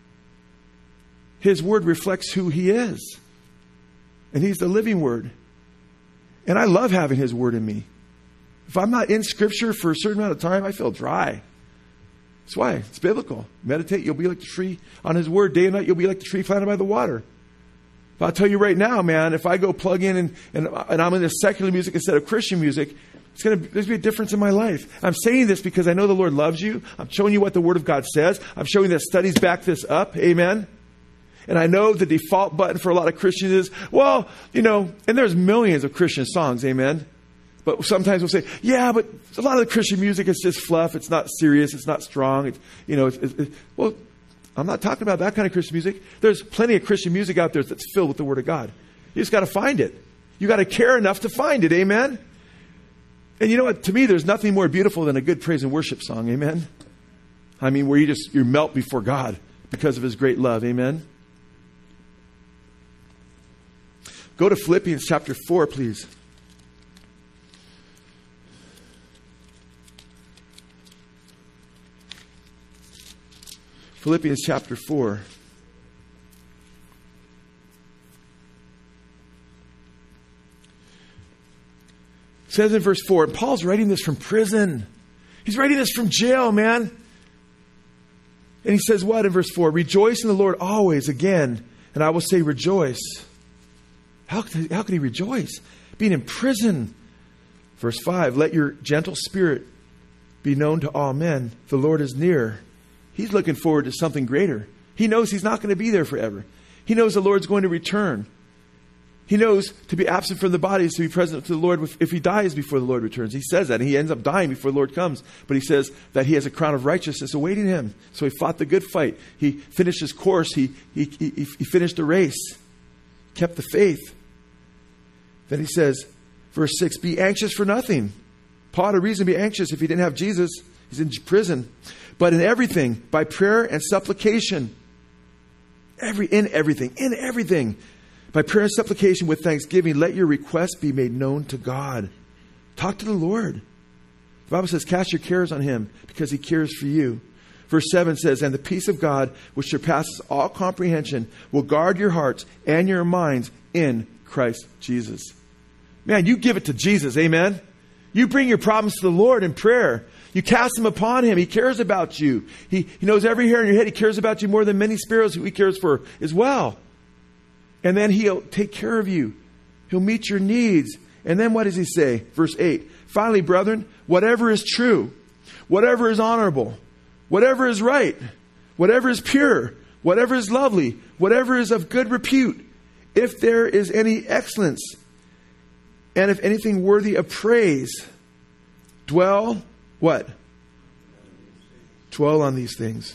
His word reflects who he is. And he's the living word. And I love having his word in me. If I'm not in scripture for a certain amount of time, I feel dry. That's why. It's biblical. Meditate, you'll be like the tree on his word. Day and night, you'll be like the tree planted by the water. But I'll tell you right now, man, if I go plug in and, and, and I'm in this secular music instead of Christian music, it's going to, there's going to be a difference in my life. I'm saying this because I know the Lord loves you. I'm showing you what the Word of God says. I'm showing that studies back this up. Amen. And I know the default button for a lot of Christians is, well, you know, and there's millions of Christian songs. Amen. But sometimes we'll say, yeah, but a lot of the Christian music is just fluff. It's not serious. It's not strong. It's, you know, it's, it's, well, I'm not talking about that kind of Christian music. There's plenty of Christian music out there that's filled with the Word of God. You just got to find it. You got to care enough to find it. Amen. And you know what? To me, there's nothing more beautiful than a good praise and worship song. Amen. I mean, where you just, you melt before God because of his great love. Amen. Go to Philippians chapter four, please. Philippians chapter four. It says in verse four, and Paul's writing this from prison. He's writing this from jail, man. And he says what in verse four? Rejoice in the Lord always. Again, and I will say rejoice. How could, how could he rejoice? Being in prison. Verse five, let your gentle spirit be known to all men. The Lord is near. He's looking forward to something greater. He knows he's not going to be there forever. He knows the Lord's going to return. He knows to be absent from the body is to be present to the Lord if he dies before the Lord returns. He says that, and he ends up dying before the Lord comes. But he says that he has a crown of righteousness awaiting him. So he fought the good fight. He finished his course. He, he, he, he finished the race. Kept the faith. Then he says, verse six, be anxious for nothing. Paul had a reason to be anxious if he didn't have Jesus. He's in prison. But in everything, by prayer and supplication, every in everything, in everything, by prayer and supplication with thanksgiving, let your requests be made known to God. Talk to the Lord. The Bible says, cast your cares on him because he cares for you. Verse seven says, and the peace of God, which surpasses all comprehension, will guard your hearts and your minds in Christ Jesus. Man, you give it to Jesus. Amen. You bring your problems to the Lord in prayer. You cast them upon him. He cares about you. He, he knows every hair on your head. He cares about you more than many sparrows who he cares for as well. And then he'll take care of you. He'll meet your needs. And then what does he say? Verse eight. Finally, brethren, whatever is true, whatever is honorable, whatever is right, whatever is pure, whatever is lovely, whatever is of good repute, if there is any excellence, And if anything worthy of praise, dwell, what? Dwell on these things.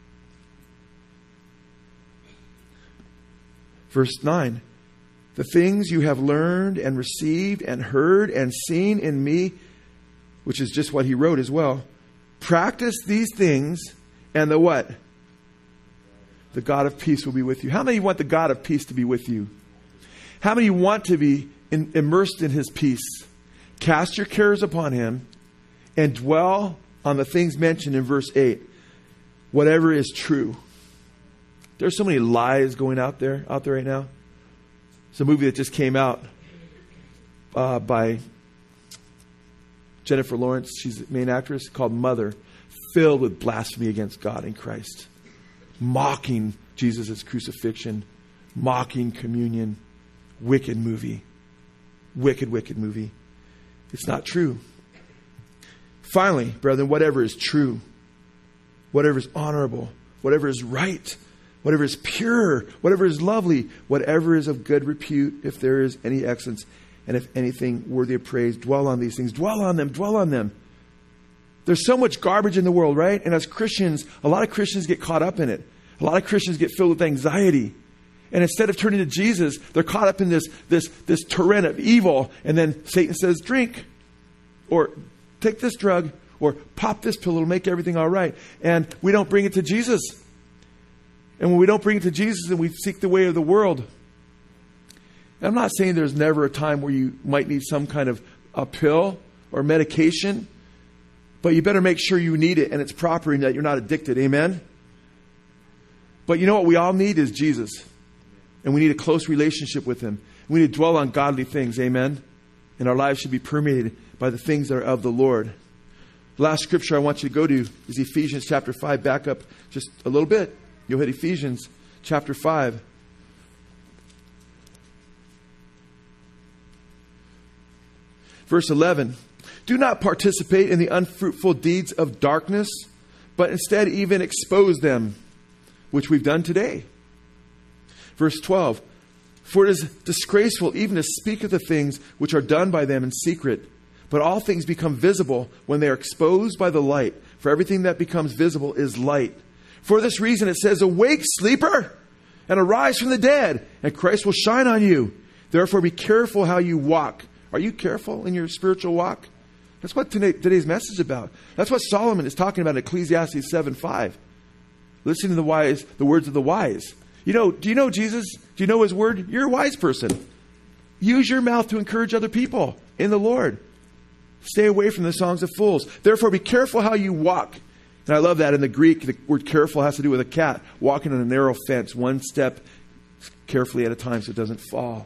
Verse nine. The things you have learned and received and heard and seen in me, which is just what he wrote as well. Practice these things, and the what? The God of peace will be with you. How many want the God of peace to be with you? How many want to be in, immersed in his peace? Cast your cares upon him and dwell on the things mentioned in verse eight. Whatever is true. There's so many lies going out there, out there right now. It's a movie that just came out uh, by Jennifer Lawrence. She's the main actress, called Mother, filled with blasphemy against God and Christ. Mocking Jesus' crucifixion. Mocking communion. Wicked movie. Wicked, wicked movie. It's not true. Finally, brethren, whatever is true, whatever is honorable, whatever is right, whatever is pure, whatever is lovely, whatever is of good repute, if there is any excellence, and if anything worthy of praise, dwell on these things. Dwell on them. Dwell on them. There's so much garbage in the world, right? And as Christians, a lot of Christians get caught up in it. A lot of Christians get filled with anxiety. And instead of turning to Jesus, they're caught up in this, this, this torrent of evil. And then Satan says, drink. Or take this drug. Or pop this pill. It'll make everything all right. And we don't bring it to Jesus. And when we don't bring it to Jesus, and we seek the way of the world. I'm not saying there's never a time where you might need some kind of a pill or medication. But you better make sure you need it and it's proper and that you're not addicted. Amen? But you know what we all need is Jesus. And we need a close relationship with him. We need to dwell on godly things. Amen? And our lives should be permeated by the things that are of the Lord. The last scripture I want you to go to is Ephesians chapter five. Back up just a little bit. You'll hit Ephesians chapter five. Verse eleven. Do not participate in the unfruitful deeds of darkness, but instead even expose them, which we've done today. Verse twelve. For it is disgraceful even to speak of the things which are done by them in secret. But all things become visible when they are exposed by the light. For everything that becomes visible is light. For this reason it says, awake, sleeper, and arise from the dead, and Christ will shine on you. Therefore be careful how you walk. Are you careful in your spiritual walk? That's what today, today's message is about. That's what Solomon is talking about in Ecclesiastes seven five. Listen to the wise, the words of the wise. You know, do you know Jesus? Do you know his word? You're a wise person. Use your mouth to encourage other people in the Lord. Stay away from the songs of fools. Therefore, be careful how you walk. And I love that in the Greek, the word careful has to do with a cat walking on a narrow fence, one step carefully at a time so it doesn't fall.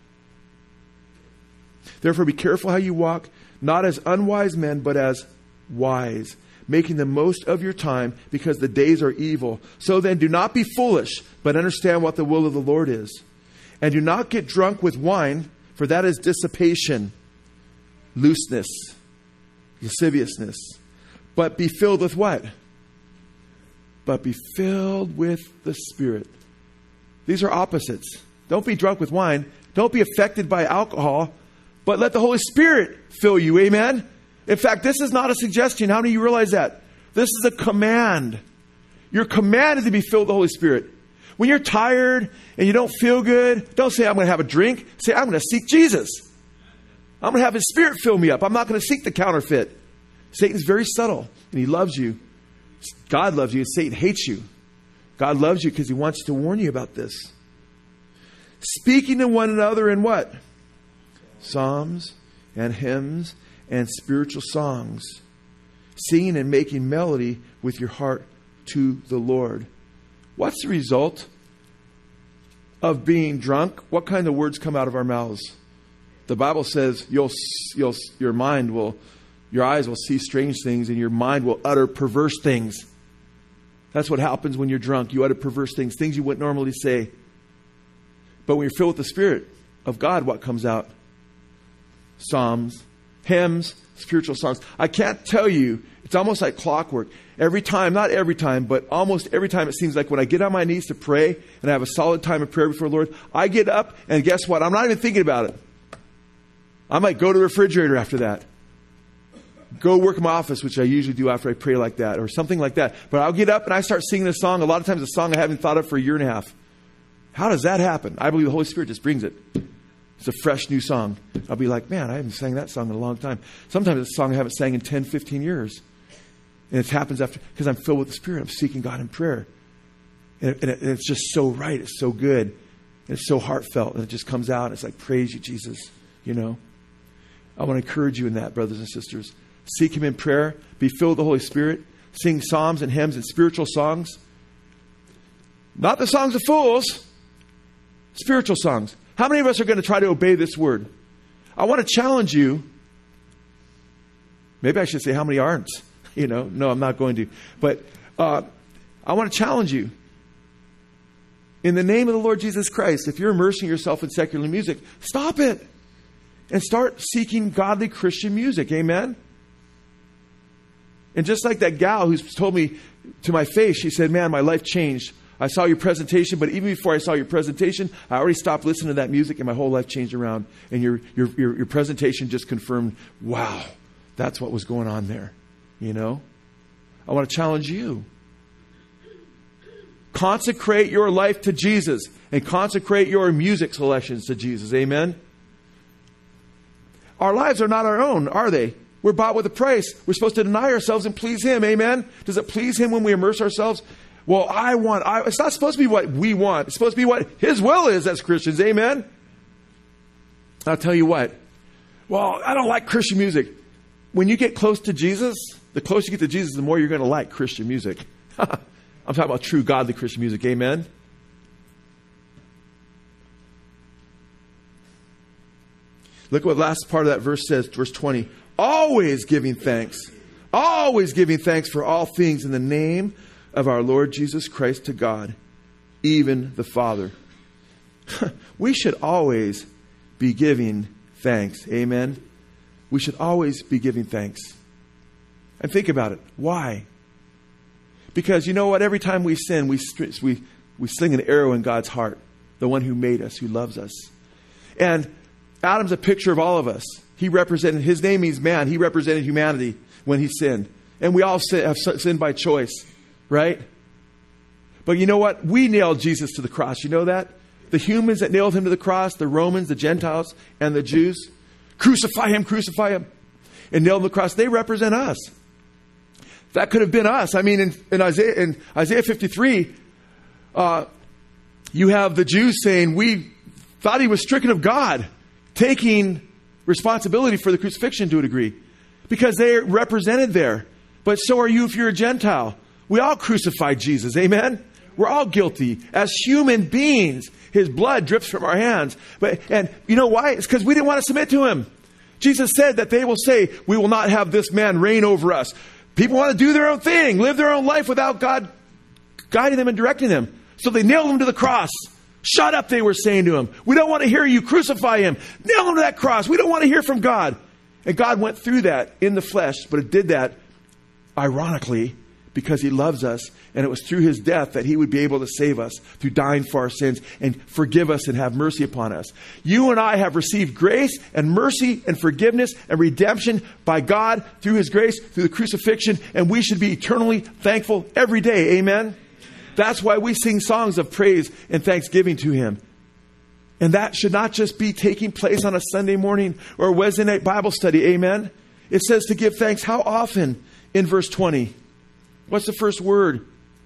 Therefore, be careful how you walk, not as unwise men, but as wise, making the most of your time because the days are evil. So then do not be foolish, but understand what the will of the Lord is. And do not get drunk with wine, for that is dissipation, looseness, lasciviousness. But be filled with what? But be filled with the Spirit. These are opposites. Don't be drunk with wine. Don't be affected by alcohol. But let the Holy Spirit fill you. Amen? In fact, this is not a suggestion. How many of you realize that? This is a command. You're commanded to be filled with the Holy Spirit. When you're tired and you don't feel good, don't say, I'm going to have a drink. Say, I'm going to seek Jesus. I'm going to have his Spirit fill me up. I'm not going to seek the counterfeit. Satan's very subtle and he loves you. God loves you and Satan hates you. God loves you because he wants to warn you about this. Speaking to one another in what? Psalms and hymns and spiritual songs. Singing and making melody with your heart to the Lord. What's the result of being drunk? What kind of words come out of our mouths? The Bible says you'll, you'll, your mind will, your eyes will see strange things and your mind will utter perverse things. That's what happens when you're drunk. You utter perverse things, things you wouldn't normally say. But when you're filled with the Spirit of God, what comes out? Psalms, hymns, spiritual songs. I can't tell you, it's almost like clockwork. Every time, not every time, but almost every time it seems like when I get on my knees to pray and I have a solid time of prayer before the Lord, I get up and guess what? I'm not even thinking about it. I might go to the refrigerator after that. Go work in my office, which I usually do after I pray like that, or something like that. But I'll get up and I start singing a song. A lot of times a song I haven't thought of for a year and a half. How does that happen? I believe the Holy Spirit just brings it. It's a fresh new song. I'll be like, man, I haven't sang that song in a long time. Sometimes it's a song I haven't sang in ten, fifteen years. And it happens after, because I'm filled with the Spirit. I'm seeking God in prayer. And, it, and, it, and it's just so right. It's so good. And it's so heartfelt. And it just comes out. And it's like, praise you, Jesus. You know? I want to encourage you in that, brothers and sisters. Seek Him in prayer. Be filled with the Holy Spirit. Sing psalms and hymns and spiritual songs. Not the songs of fools. Spiritual songs. How many of us are going to try to obey this word? I want to challenge you. Maybe I should say how many aren't. You know, no, I'm not going to. But uh, I want to challenge you. In the name of the Lord Jesus Christ, if you're immersing yourself in secular music, stop it. And start seeking godly Christian music. Amen? And just like that gal who's told me to my face, she said, man, my life changed. I saw your presentation, but even before I saw your presentation, I already stopped listening to that music and my whole life changed around. And your your your, your presentation just confirmed, wow, that's what was going on there. You know? I want to challenge you. Consecrate your life to Jesus and consecrate your music selections to Jesus. Amen? Our lives are not our own, are they? We're bought with a price. We're supposed to deny ourselves and please Him. Amen? Does it please Him when we immerse ourselves? Well, I want, I, it's not supposed to be what we want. It's supposed to be what His will is as Christians. Amen? I'll tell you what. Well, I don't like Christian music. When you get close to Jesus, the closer you get to Jesus, the more you're going to like Christian music. I'm talking about true godly Christian music. Amen? Look what the last part of that verse says, verse twenty. Always giving thanks. Always giving thanks for all things in the name of our Lord Jesus Christ to God, even the Father. We should always be giving thanks. Amen? We should always be giving thanks. And think about it. Why? Because you know what? Every time we sin, we, we, we sling an arrow in God's heart. The one who made us, who loves us. And Adam's a picture of all of us. He represented, his name means man. He represented humanity when he sinned. And we all sin, have sinned by choice. Right? But you know what? We nailed Jesus to the cross. You know that? The humans that nailed Him to the cross, the Romans, the Gentiles, and the Jews. Crucify Him, crucify Him. And nailed Him to the cross. They represent us. That could have been us. I mean, in, in Isaiah in Isaiah fifty-three, uh, you have the Jews saying, we thought He was stricken of God, taking responsibility for the crucifixion to a degree. Because they're represented there. But so are you if you're a Gentile. We all crucified Jesus. Amen? We're all guilty. As human beings, His blood drips from our hands. But and you know why? It's because we didn't want to submit to Him. Jesus said that they will say, we will not have this man reign over us. People want to do their own thing, live their own life without God guiding them and directing them. So they nailed Him to the cross. Shut up, they were saying to Him. We don't want to hear you. Crucify Him. Nail Him to that cross. We don't want to hear from God. And God went through that in the flesh, but it did that ironically because He loves us, and it was through His death that He would be able to save us through dying for our sins and forgive us and have mercy upon us. You and I have received grace and mercy and forgiveness and redemption by God through His grace, through the crucifixion, and we should be eternally thankful every day. Amen? That's why we sing songs of praise and thanksgiving to Him. And that should not just be taking place on a Sunday morning or a Wednesday night Bible study. Amen? It says to give thanks how often in verse twenty? What's the first word?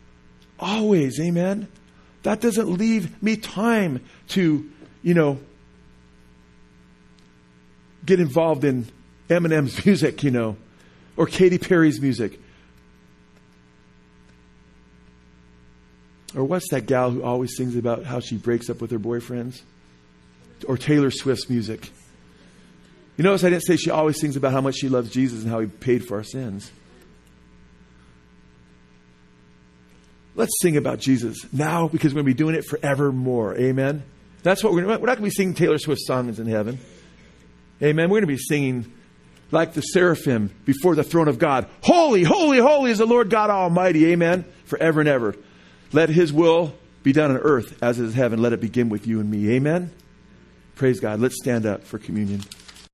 Always. Amen? That doesn't leave me time to, you know, get involved in Eminem's music, you know, or Katy Perry's music. Or what's that gal who always sings about how she breaks up with her boyfriends? Or Taylor Swift's music. You notice I didn't say she always sings about how much she loves Jesus and how He paid for our sins. Let's sing about Jesus now, because we're going to be doing it forevermore. Amen? That's what we're going to do. We're not going to be singing Taylor Swift songs in heaven. Amen? We're going to be singing like the seraphim before the throne of God. Holy, holy, holy is the Lord God Almighty. Amen? Forever and ever. Let His will be done on earth as it is in heaven. Let it begin with you and me. Amen? Praise God. Let's stand up for communion.